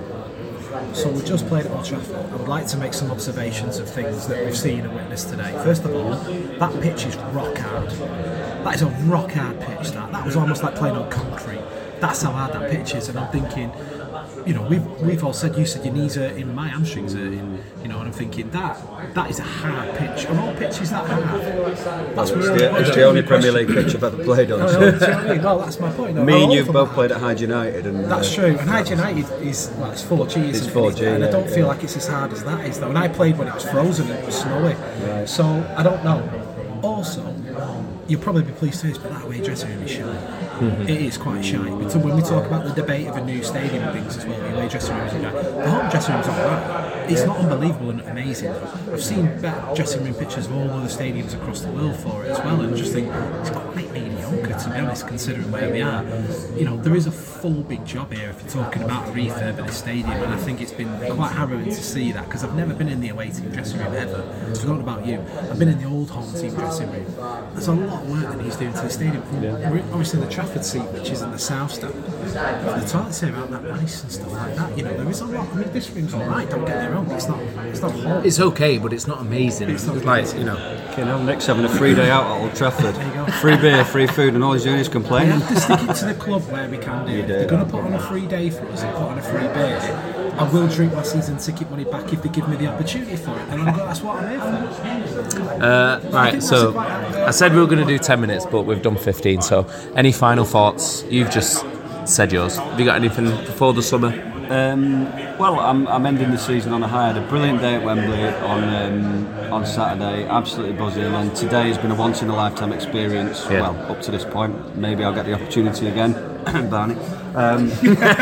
So we just played at Old Trafford. I would like to make some observations of things that we've seen and witnessed today. First of all, that pitch is rock hard. That is a rock hard pitch. That that was almost like playing on concrete. That's how hard that pitch is. And I'm thinking, you know, we've we've all said, you said your knees are in, my hamstrings are in, you know, and I'm thinking that that is a hard pitch. Are all pitches that hard? That's It's what the, it's the only Premier League pitch I've ever played on. No, So. no, do you know what I mean? Well, that's my point. No, Me all and of you've them both are played at Hyde United, and That's uh, true, and Hyde United is, well, it's four G, isn't It's four G, it? And I yeah, don't yeah. feel like it's as hard as that is, though. And I played when it was frozen and it was snowy, so I don't know. Also, you'll probably be pleased to hear this, but that away dressing room is shy. Mhm. It is quite shy. But when we talk about the debate of a new stadium and things as well, the away dressing room is shy. The home dressing room's alright. It's not unbelievable and amazing. I've seen better dressing room pictures of all other stadiums across the world for it as well, and just think it's quite mediocre, to be honest, considering where we are. You know, there is a full big job here if you're talking about a refurb of this stadium, and I think it's been quite harrowing to see that, because I've never been in the away team dressing room ever. So I don't know about you. I've been in the old home team dressing room. There's a lot of work that he's doing to the stadium. Yeah. Obviously the Trafford seat, which is in the south stand, the toilets here aren't that nice and stuff like that. You know, there is a lot. I mean, this room's alright, don't get me wrong. It's not, it's not hot. It's okay, but it's not amazing. It's not like, amazing. you know. Okay, now Nick's having a free day out at Old Trafford. Free beer, free food, and all he's doing is We complaining. have to stick it to the club where we can do You it. do. They're going to put on a free day for us and put on a free beer. I will drink my season ticket money back if they give me the opportunity for it, and I'm go, that's what I'm here for. Uh, right, so I said we were going to do ten minutes, but we've done fifteen. So, any final thoughts? You've just said yours. Have you got anything before the summer? Um, well, I'm, I'm ending the season on a high. I had a brilliant day at Wembley on um, on Saturday, absolutely buzzing, and today has been a once in a lifetime experience. Yeah. Well, up to this point, maybe I'll get the opportunity again, Barney. Um,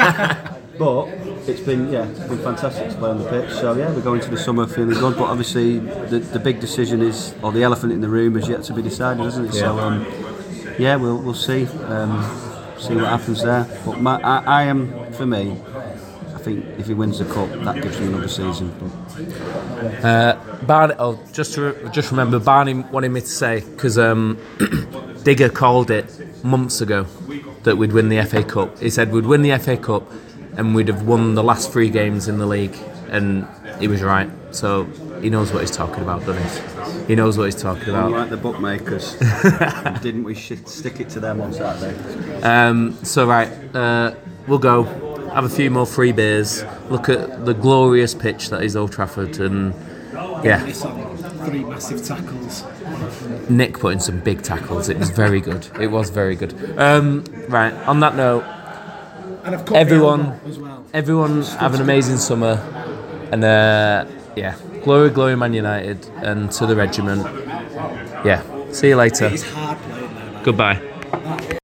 but it's been yeah, it's been fantastic to play on the pitch. So yeah, we're going to the summer feeling good. But obviously, the the big decision is, or the elephant in the room, is yet to be decided, isn't it? Yeah. So um, yeah, we'll we'll see um, see what happens there. But my, I, I am for me. I think if he wins the cup, that gives him another season. But Uh, Barney, oh, just to re- just remember, Barney wanted me to say, because um, Digger called it months ago that we'd win the F A Cup. He said we'd win the F A Cup and we'd have won the last three games in the league, and he was right. So he knows what he's talking about, doesn't he? He knows what he's talking about. unlike the bookmakers, didn't we sh- stick it to them on Saturday? Um, so right, uh, we'll go. Have a few more free beers. Look at the glorious pitch that is Old Trafford, and yeah, It's on three massive tackles. Nick put in some big tackles. It was very good. It was very good. Um, right. On that note, And I've cut everyone, the elbow as well. everyone have an amazing summer, and uh, yeah, glory, glory, Man United, and to the regiment. Yeah. See you later. It's hard playing there, man. Goodbye. That-